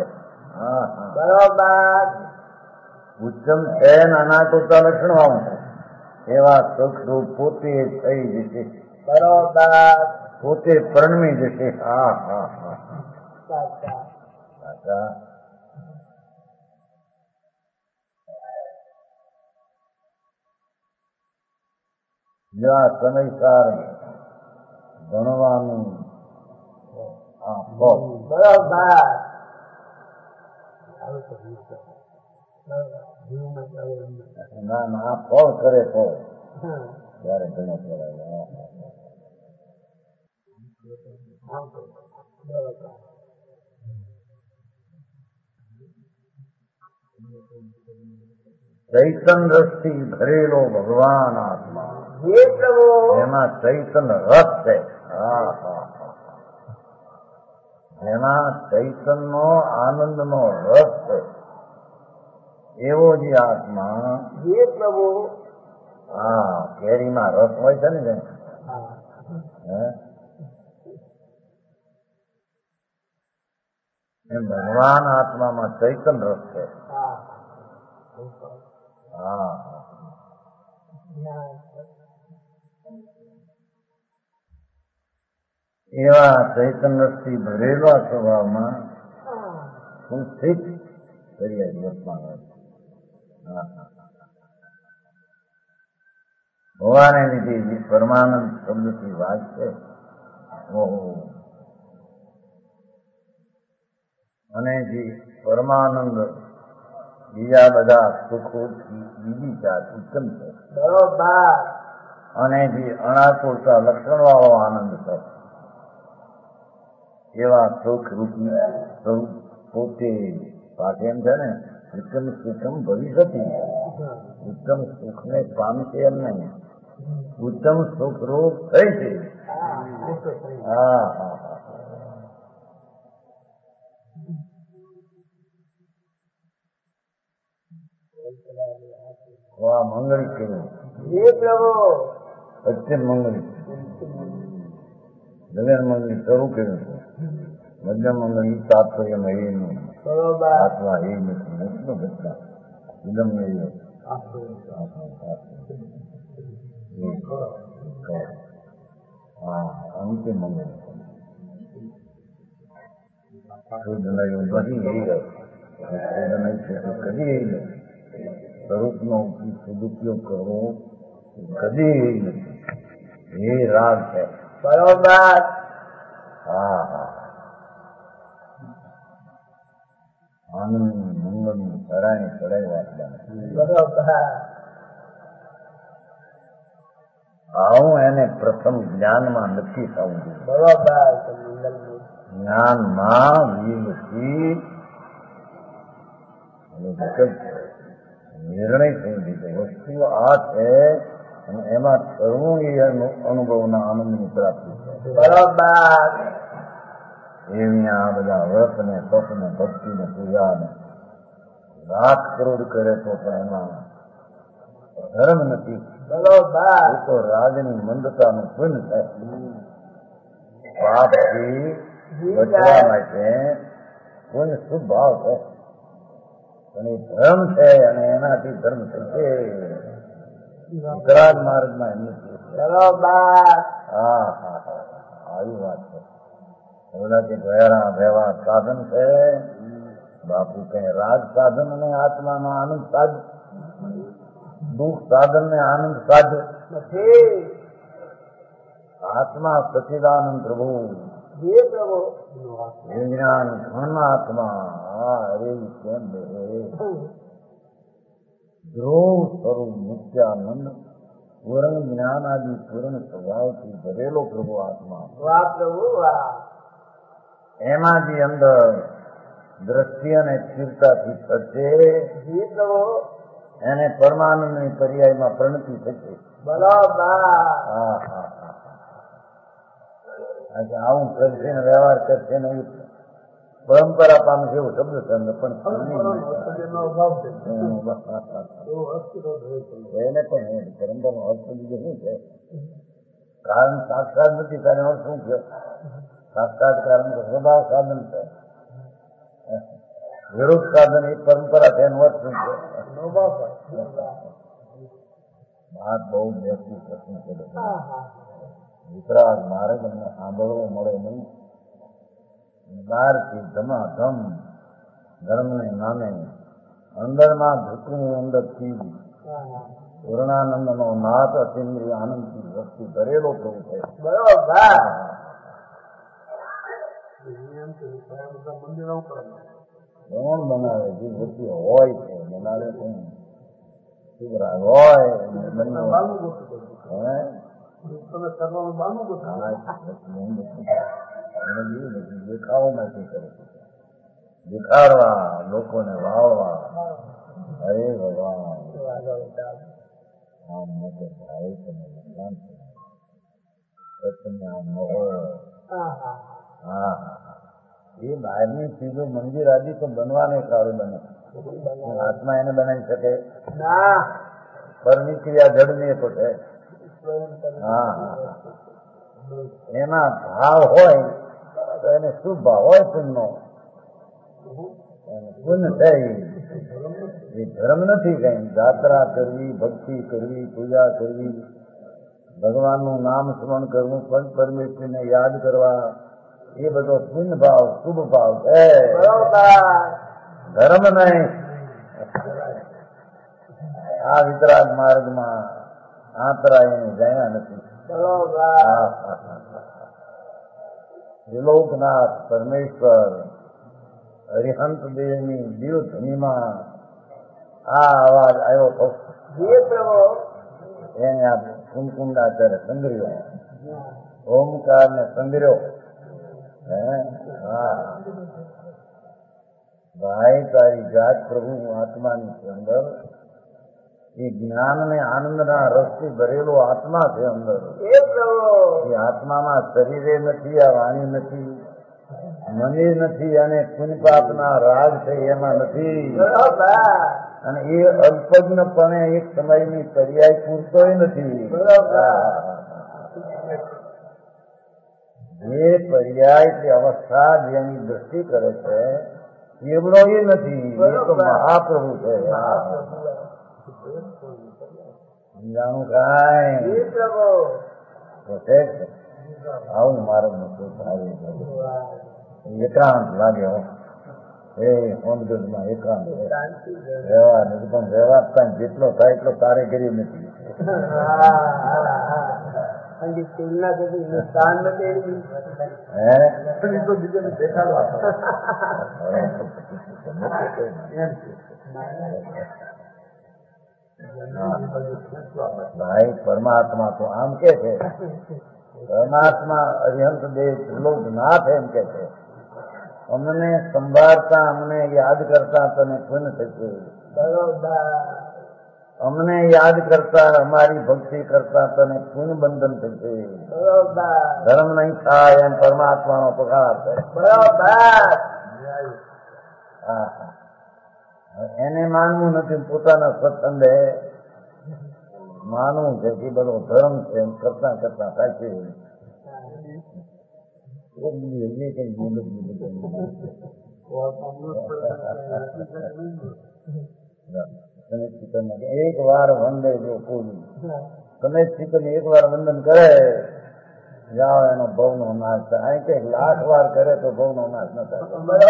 ઉચ્ચમ છે અને અનાકુરતા લક્ષણ ભાવ છે એવા સુખ રૂપ પોતે થઈ જશે પોતે પરણમી જશે હા હા હા સાચા જ્યાં સમયસાર ભણવાનું ના ના આ ફળ કરે તો ત્યારે ઘણો કરાય ચૈતન રસથી ભરેલો ભગવાન આત્મા, હે પ્રભુ એમાં ચૈતન રસ છે. હા હા હા, જેમાં ચૈતનનો આનંદનો રસ છે એવો જે આત્મા. હે પ્રભુ હા, કેરીમાં રસ હોય છે ને જેમ, એમ ભગવાન આત્મામાં ચૈતન રસ છે. હા, એવા ચૈતન રસથી ભરેલા સ્વભાવમાં હું સ્થિત કરી દિવસમાં ભગવાને લીધી પરમાનંદ શબ્દથી વાત છે. અને જે પરમાનંદ બીજા બધા સુખોથી બીજી જાત ઉત્તમ છે. બરોબર. અને જે અણાકુરતા લક્ષણવાળો આનંદ છે એવા સુખ રૂપી સ્વરૂપ પોતે પાછે એમ છે ને, ઉત્તમ સુખમ ભવિષ્યથી. ઉત્તમ સુખને પામશે એમ નહીં, ઉત્તમ સુખ રૂપ થઈ છે. હા હા હા, મંગળી કર્યું. હે પ્રભુ પશ્ચિમ મંગળી, લગ્ન મંગળી શરૂ કર્યું છે. મધ્યમ મંગળી તાત્પર્યમાં એ નહીં, બરોબર. આત્મા એ નથી. એટલું ઘટના વિલંબ નહીં. હા, અંતિમ મંગળી કદી સ્વરૂપનો સદુપયોગ કરવો કદી નથી. એ રાગ છે. બરોબર. હા હા, આનંદ મંગળની સરાણી ચડાઈ વાત બને. બરોબર. આવું એને પ્રથમ જ્ઞાનમાં નક્કી થવું જોઈએ. બરોબર. જ્ઞાનમાં વિલથી નિર્ણય થઈ દીધો. વસ્તુ આ છે અને એમાં કરવું એ અનુભવના આનંદની પ્રાપ્તિ છે. બરોબર. એવી આ બધા વ્રત ને તપ ને ભક્તિ ને પૂજા ને લાખ કરોડ કરે તો પણ એમાં ધર્મ નથી. બરોબર. એ તો રાજની મંદતાનું પુણ્ય છે. પાપથી બચવા માટે કોઈ શુભ ભાવ છે, પણ એ ધર્મ છે અને એનાથી ધર્મ થશે. વિતરાગ માર્ગમાં એમ નથી. બરોબર. હા હા હા, આવી વાત છે. બધા કે ઘેરા વ્યવહાર સાધન છે. બાપુ કહે રાગ સાધન અને આત્માનો આનંદ સાધ, દુઃખ સાધન ને આનંદ સાધ નથી. આત્મા સચિદાનંદ પ્રભુ. હે પ્રભુ વિજ્ઞાન ઘન આત્મા. હા, હરે કેમ બે ધ્રુવ સ્વરૂપ નિત્યાનંદ પૂર્ણ જ્ઞાન આદિ પૂર્ણ સ્વભાવથી ભરેલો પ્રભુ આત્મા. વાહ પ્રભુ વાહ. એમાં જે અંદર દ્રષ્ટિ અને સ્થિરતાથી થશે હે પ્રભુ એને પરમાનંદની પર્યાયમાં પ્રણતિ થશે. બરોબર. હા હા હા, આવું કરશે ને વ્યવહાર કરશે ને પરંપરા પામશે એવું શબ્દ છંદ પણ એને પણ પરંપરાનો અર્થ બીજો શું છે? કારણ સાક્ષાત નથી ત્યારે અર્થ શું છે? સાક્ષાત કારણ તો સ્વભાવ સાધન છે. વિરુદ્ધ સાધન એ પરંપરા છે. એનો અર્થ શું છે? વાત બહુ વ્યક્તિ પ્રશ્ન છે. વિતરાગ મારે તમને સાંભળવો મળે નહીં. બહારથી ધમાધમ ધર્મને નામે અંદરમાં ઢૂકવું અંદરથી પૂર્ણાનંદનો નાથ અતિન્દ્રિય આનંદથી વસ્તુ કરેલો પ્રભુ છે. બરોબર. કોણ બનાવે? જે વસ્તુ હોય છે બનાવે કોણ? વિતરાગ હોય દેખાવો માટે કરે છે. દેખાડવા, લોકોને વાવવા, અરે ભગવાન આમ મોટો ભાઈ તમે ભગવાન તમે આમ હો. હા એ બહારની ચીજો મંદિર આદિ તો બનવાને કારણ બને, આત્મા એને બનાવી શકે પરની ક્રિયા જડની તો છે. હા એના ભાવ હોય તો એને શુભ ભાવ હોય પુણ્યનો, પુણ્ય છે એ ધર્મ નથી કઈ. જાત્રા કરવી, ભક્તિ કરવી, પૂજા કરવી, ભગવાનનું નામ સ્મરણ કરવું, પંચ પરમેશ્વરને યાદ કરવા, એ બધો પુણ્ય ભાવ શુભ ભાવ છે, ધર્મ નહીં. આ વિતરાગ માર્ગમાં આંતરા એને ગયા નથી. ત્રિલોકનાથ પરમેશ્વર હરિહંત દેવની દિવ ધ્વનિમાં આ અવાજ આવ્યો હતો. એને આ કુમકુંડાચાર્ય સંગ્રહ્યો, ઓમકાર ને સંગ્રહ્યો. ભાઈ તારી જાત પ્રભુ આત્માની અંદર એ જ્ઞાન ને આનંદના રસથી ભરેલો આત્મા છે અંદર. એ આત્મામાં શરીરે નથી, આ વાણી નથી, મની નથી, અને પુણ્યપાપના રાગ છે એમાં નથી. અને એ અલ્પજ્ઞપણે એક સમયની પર્યાય પૂરતોય નથી. જે પર્યાય કે અવસ્થા જેની દ્રષ્ટિ કરે છે એવડો એ નથી. એ તો મહાપ્રભુ છે. સમજાણું કાંઈ આવું મારે મોટું સારું એકાંત લાગે. એ હોમગઢમાં એકાંત રહેવા નથી, પણ રહેવા કાંઈ જેટલો થાય એટલો તારે કરી નથી. ભાઈ પરમાત્મા તો આમ કે છે, પરમાત્મા અરિહંત દેવ ત્રિલોકનાથ એમ કે છે, અમને સંભાળતા, અમને યાદ કરતા તને પુણ્ય થશે. અમને યાદ કરતા, અમારી ભક્તિ કરતા તને પુણ્ય બંધન થશે. ધર્મ નહીં થાય એમ પરમાત્માનો પગાર છે. એને માનવું નથી, પોતાના સ્વચ્છંદે માનવું છે કે બધો ધર્મ છે એમ કરતા કરતા થાય છે. એક વાર વંદે જો કોઈ ગણેશ ચિકન એક વાર વંદન કરે જાઓ એનો ભવ નો નાશ થાય. અહીં કઈક લાખ વાર કરે તો ભવ નો નાશ ન થાય.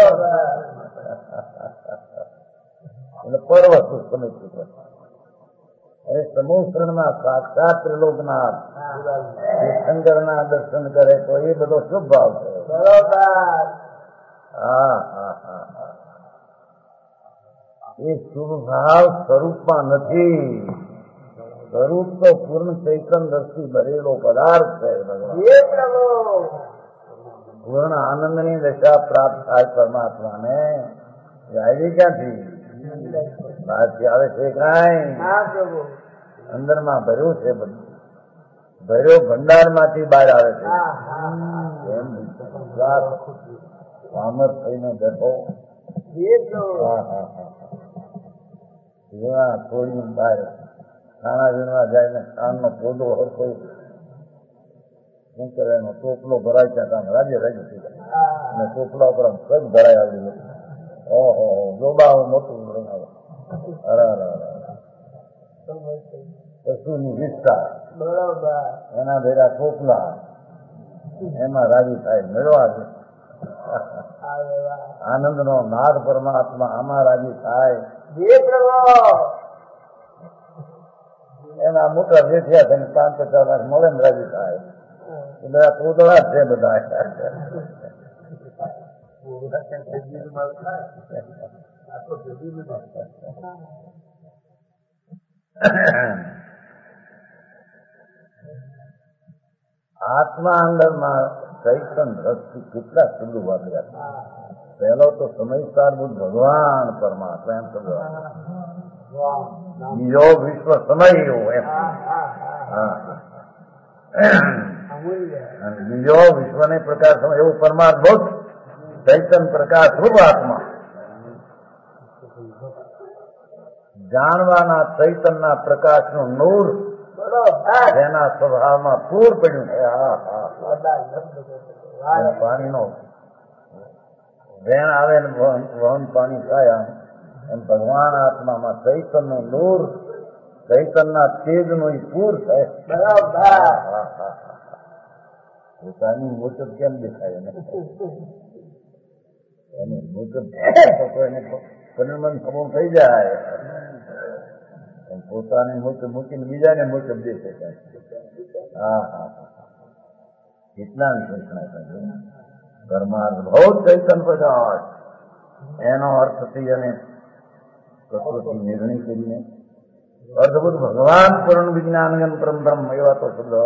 એટલે પર્વત ગણેશ ચિકન. હવે સમૂહમાં સાક્ષાત ત્રિલોકનાથ શંકરના દર્શન કરે તો એ બધો શુભ ભાવ છે. એ શુભ ભાવ સ્વરૂપમાં નથી. સ્વરૂપ તો પૂર્ણ ચૈતન રસથી ભરેલો પદાર્થ છે. પૂર્ણ આનંદની દશા પ્રાપ્ત થાય પરમાત્માને. આવી ક્યાંથી બહારથી આવે છે? કાંઈ અંદરમાં ભર્યું છે. બધું ભર્યો ભંડાર માંથી બહાર આવે છે. એમ પામર થઈને બેઠો થોડી બહાર ખાણા વીણવા જાય ને ખાંડનો પોદો હરતો શું કરે એનો ટોપલો ભરાય ત્યાં કામ રાજે રાજે થઈ જાય. અને ટોપલા ઉપર આમ સજ ભરાય આવી. ઓહો જોબાઓ મોટું બનાવે. પશુની વિસ્તાર એના ભેરા ટોપલા એમાં રાજી થાય. મેળવા છે આનંદ નો નાદ પરમાત્મા આમાં રાજી થાય. એના મોટા જેઠિયા થઈને 5-50 લાખ મળે ને રાજી થાય. બધા પોતળા જ છે બધા. આત્મા અંદરમાં ચૈતન રસથી કેટલા સુંદર વાગ્યા. પહેલો તો સમય સાર ભગવાન પરમાત્મા એમ સમજવા. બીજો વિશ્વ સમય એવો એમ. અને બીજો વિશ્વને પ્રકાશ એવું પરમાત્મા ચૈતન પ્રકાશ રૂપ આત્મા જાણવાના ચૈતનના પ્રકાશનું નૂર જેના સ્વભાવમાં પૂર પડ્યું છે. પાણીનો વેણ આવે ને વહન પાણી થાય એમ ભગવાન આત્મામાં ચૈતનનું નૂર ચૈતનના તેજનું પૂર છે. પોતાની મોટપ કેમ દેખાય એની મોટપ એને પરિણમન ખબર થઈ જાય. પોતાની મોટપ મૂકીને બીજાને મોટપ દેશે. કેટલા વિશેષણા કરે પરમાર્થ બહુ ચૈતન પ્રકાશ એનો અર્થથી અને પ્રકૃતિ નિર્ણય કરીને અદભુત ભગવાન પૂર્ણ વિજ્ઞાન પરમ બ્રહ્મ એવા તો શબ્દ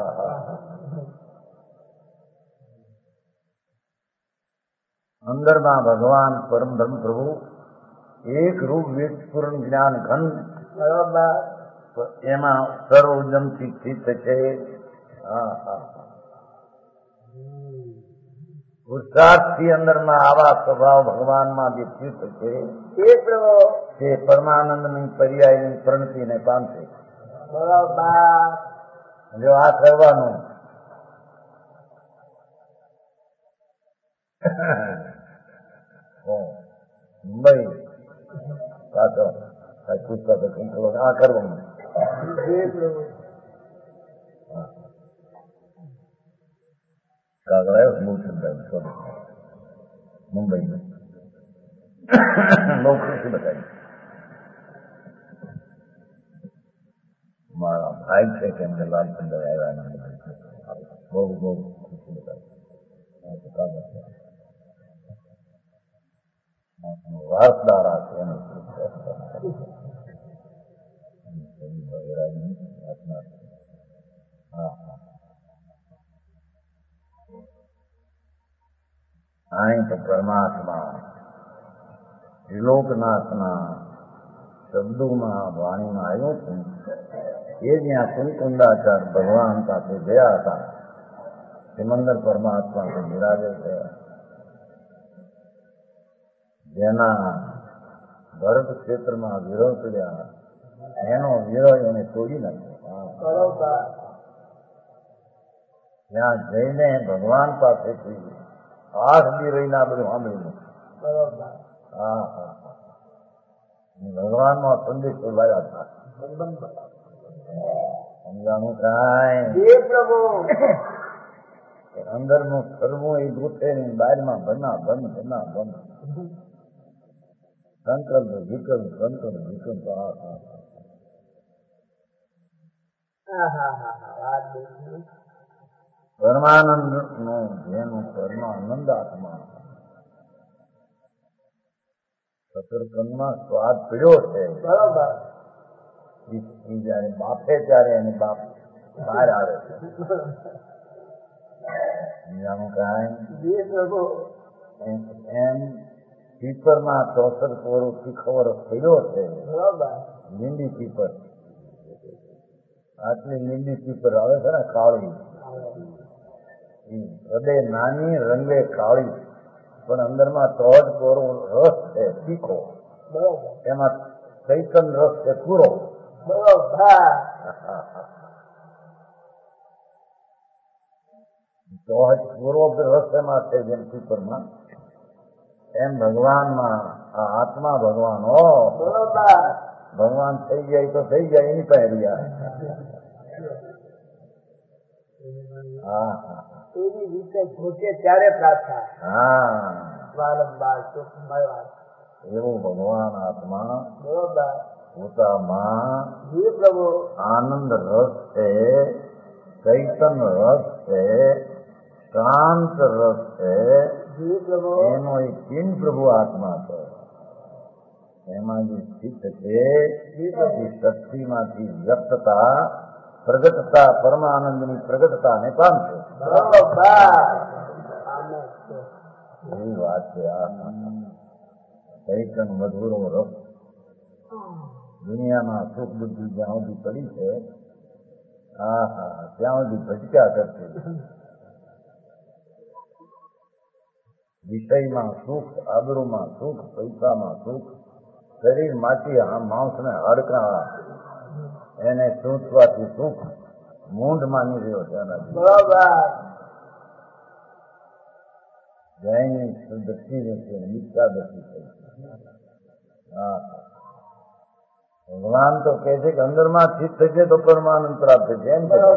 અંદરમાં ભગવાન પરમ બ્રહ્મ પ્રભુ એક રૂપ વેદ પૂર્ણ જ્ઞાન ઘન એમાં સર્વજમથી સ્થિત છે. પુરુષાર્થથી અંદરમાં આવા સ્વભાવ ભગવાનમાં જે સ્થિત છે તે પરમાનંદની પર્યાયની પ્રણતિને પામશે. જો આ કરવાનું મુંબઈ પાછો પુસ્તક આ કરવાનું મુંબઈ બહુ ખુશી બતાવી. મારા ભાઈ છે કે એમને લાલચંદર આવ્યા બહુ બહુ ખુશી બતાવી. વારસદાર છે અહીં તો પરમાત્મા ત્રિલોકનાથના શબ્દોમાં વાણીમાં આવ્યું છે એ જ્યાં કુંકુંડાચાર ભગવાન પાસે ગયા હતા સિમંદર પરમાત્મા તો બિરાજે છે. જેના ભરત ક્ષેત્રમાં વિરોહ કર્યા એનો વિરોહ એને તોડી નાખ્યો. ત્યાં જઈને ભગવાન પાસેથી 8 દી રહીને આ બધું સાંભળ્યું. ભગવાનનો સંદેશ લાવ્યા હતા. સમજાણું કાંઈ અંદરનું સર્વું એ ગોઠે ને બહારમાં બના બંધ સંકલ્પ વિકલ્પ પરમાનંદ નું જેનું પરમાનંદ આત્મા સતર્કનમાં સ્વાદ પીડ્યો છે. જયારે બાપે ત્યારે એને બાપ બહાર આવે છે. એમ પીપરમાં 64 વર્ષ શીખવર પડ્યો છે. લીંડી પીપર આટલી લીંડી પીપર આવે છે ને કાળી હૃદય નાની રંગે કાળી પણ અંદરમાં 64 રસ છે તીખો. એમાં ચૈતન રસ છે પૂરો. પૂરો રસ એમાં છે જેમ પીપરમાં એમ ભગવાનમાં આ આત્મા ભગવાન ભગવાન થઈ જાય તો થઈ જાય એની પાસે રહ્યા. એવી રીતે ઘૂંચે ત્યારે પ્રાર્થના. એવું ભગવાન આત્મા પોતામાં આનંદ રસ છે, ચૈતન્ય રસ છે, શાંત રસ છે. એનો એક ચિહ્ન પ્રભુ આત્મા છે. એમાં જે સ્થિત છે એ શક્તિમાંથી વ્યક્તતા પ્રગટતા પરમાનંદની પ્રગટતાને પામશે. એવી વાત છે. આ ચૈતન મધુરો રસ દુનિયામાં સુખ બુદ્ધિ જ્યાં સુધી પડી છે ત્યાં સુધી ભટક્યા કરશે. વિષયમાં સુખ, આબરૂમાં સુખ, પૈસામાં સુખ, શરીરમાંથી માંસને હાડકા એને સૂંચવાથી સુખ મૂંઢ માની રહ્યો છે. જૈની દૃષ્ટિ નથી, મિથ્યા દ્રષ્ટિ થઈ. ભગવાન તો કહે છે કે અંદરમાં ચિત્ત થશે તો પરમાનંદ પ્રાપ્ત છે. એમ છે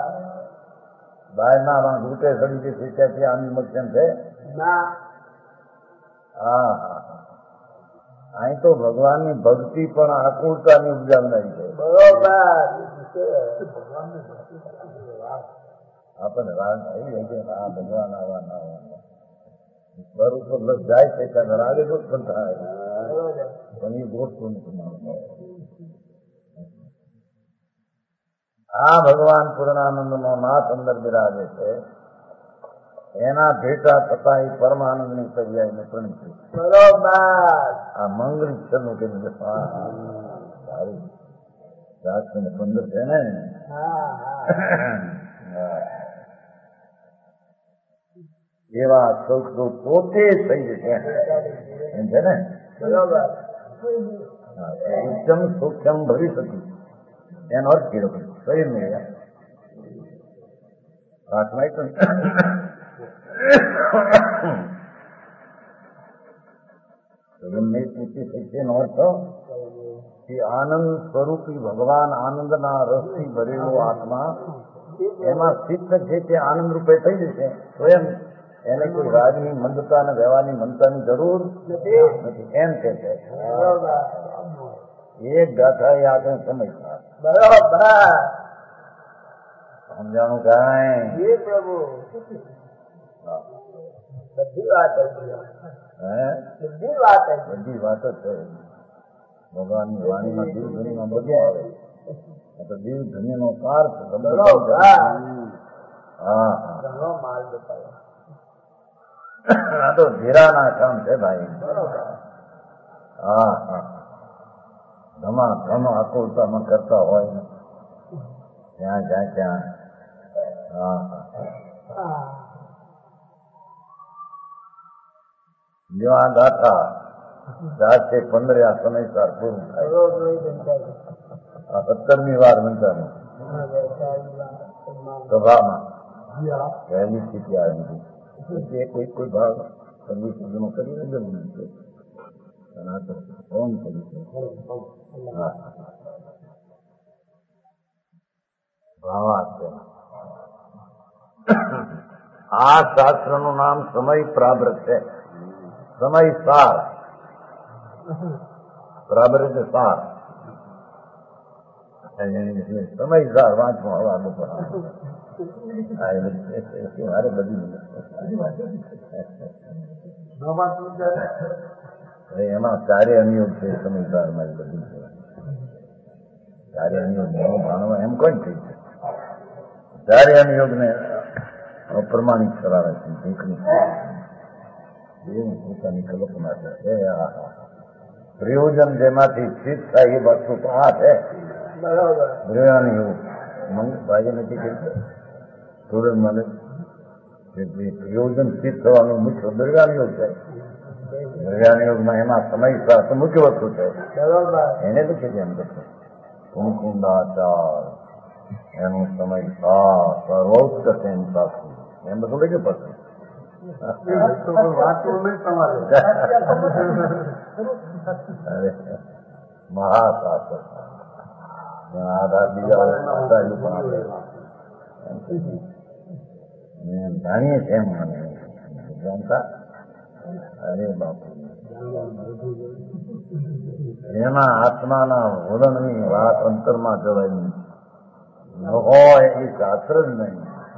બહારના ઘૂંટે સડી છે ત્યાંથી આની મક્ષમ છે. અહીં તો ભગવાનની ભક્તિ પણ આકુળતાની ઉપજાવનારી છે. આપણને રાગ થઈ જાય છે. ભગવાન આવા ના સ્વર ઉપર લગ જાય છે ત્યારે રાગે દોષ પણ થાય. પણ એ દોષ ભગવાન પૂર્ણાનંદ નો નાથ અંદર બિરાજે છે. એના ભેટા થતા એ પરમાનંદ ની પર્યાય પણ છે. આ મંગળ ઈશ્વરનું કે સારી 715 છે ને. એવા સુખ પોતે થઈ જશે એમ છે ને. ઉત્તમ સૂક્ષ્મ ભરી શકી એનો અર્થ કીધો શરીર ને આત્મા તો નો અર્થ કે આનંદ સ્વરૂપી ભગવાન આનંદના રસથી ભરેલો આત્મા એમાં સ્થિત છે તે આનંદ રૂપે થઈ જશે સ્વયં. એને કોઈ રાજની મંદતા અને વ્યવહારની મંદતાની જરૂર નથી એમ કે છે. એક ગાથા એ આપણે સમજતા સમજાણું કાંઈ બધી વાત જ છે. ભગવાનની વાણીમાં દીવ ધણીમાં બધું આવે તો દીવ ધન્ય નો સાર છે. આ તો ધીરાના કામ છે ભાઈ. ધમા ધમ આકુલતામાં કરતા હોય ત્યાં જ્યાં ત્યાં. જો આ ગાથા 715 આ સમયસર પૂરું થાય. આ 17મી વાર મંત્રનું સભામાં પહેલી સ્થિતિ આવી હતી. કોઈ ભાવ સર્વિસ કરી લેજો ફોન કરી આ શાસ્ત્ર નું નામ સમય પ્રાબ્રત છે. સમય સાર પ્રાબ્રત સાર. સમય સાર વાંચવું હવા બપોર મારે બધી એમાં કાર્ય અનિયોગ છે. સમયસાર મારી બધી કાર્ય અનિયોગ માનવા એમ કોઈ થઈ છે. કાર્ય અનિયોગ ને અપ્રમાણિક કરાવે છે. દીકરી એવું પોતાની કલ્પના છે. પ્રયોજન જેમાંથી સ્થિત થાય એ વસ્તુ તો આ છે. પ્રયોજન એવું ભાઈ નથી કે થોડું મને પ્રયોજન સ્થિત થવાનું મુખ્ય દરગાહ યોગ છે. દરગાહ યોગમાં એમાં સમય તો મુખ્ય વસ્તુ છે. એને તો છે એમ કરશે કુમકુંડાચાર એનું સમય સર્વોત્કર્ષ એમ સાચું એમ બધું લઈ પડશે. અરે મહાશાસ્ત્ર આધાર બીજા પણ આપણે જાણીએ છીએ એમ મને જાણતા. અરે બાપુ એના આત્માના વલણની વાત અંતરમાં જવાય ન હોય એ શાસ્ત્ર જ નહીં.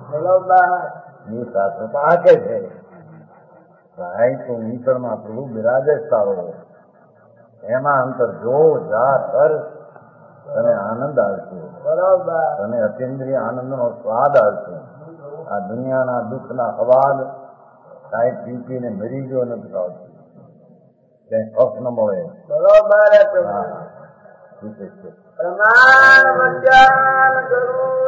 એ શાસ્ત્ર તો આ કે છે ભાઈ તું નીકળમાં પ્રભુ બિરાજે તારો એમાં અંતર જો જા કર તને આનંદ આવશે. તને અતિન્દ્રિય આનંદનો સ્વાદ આવશે. આ દુનિયાના દુઃખના અવાજ સાહેબ પીપીને મરી ગયો નથી આવતું. ક્યાંય હક ન મળે. પૂછે છે. પ્રમાણ મધ્યાન કરું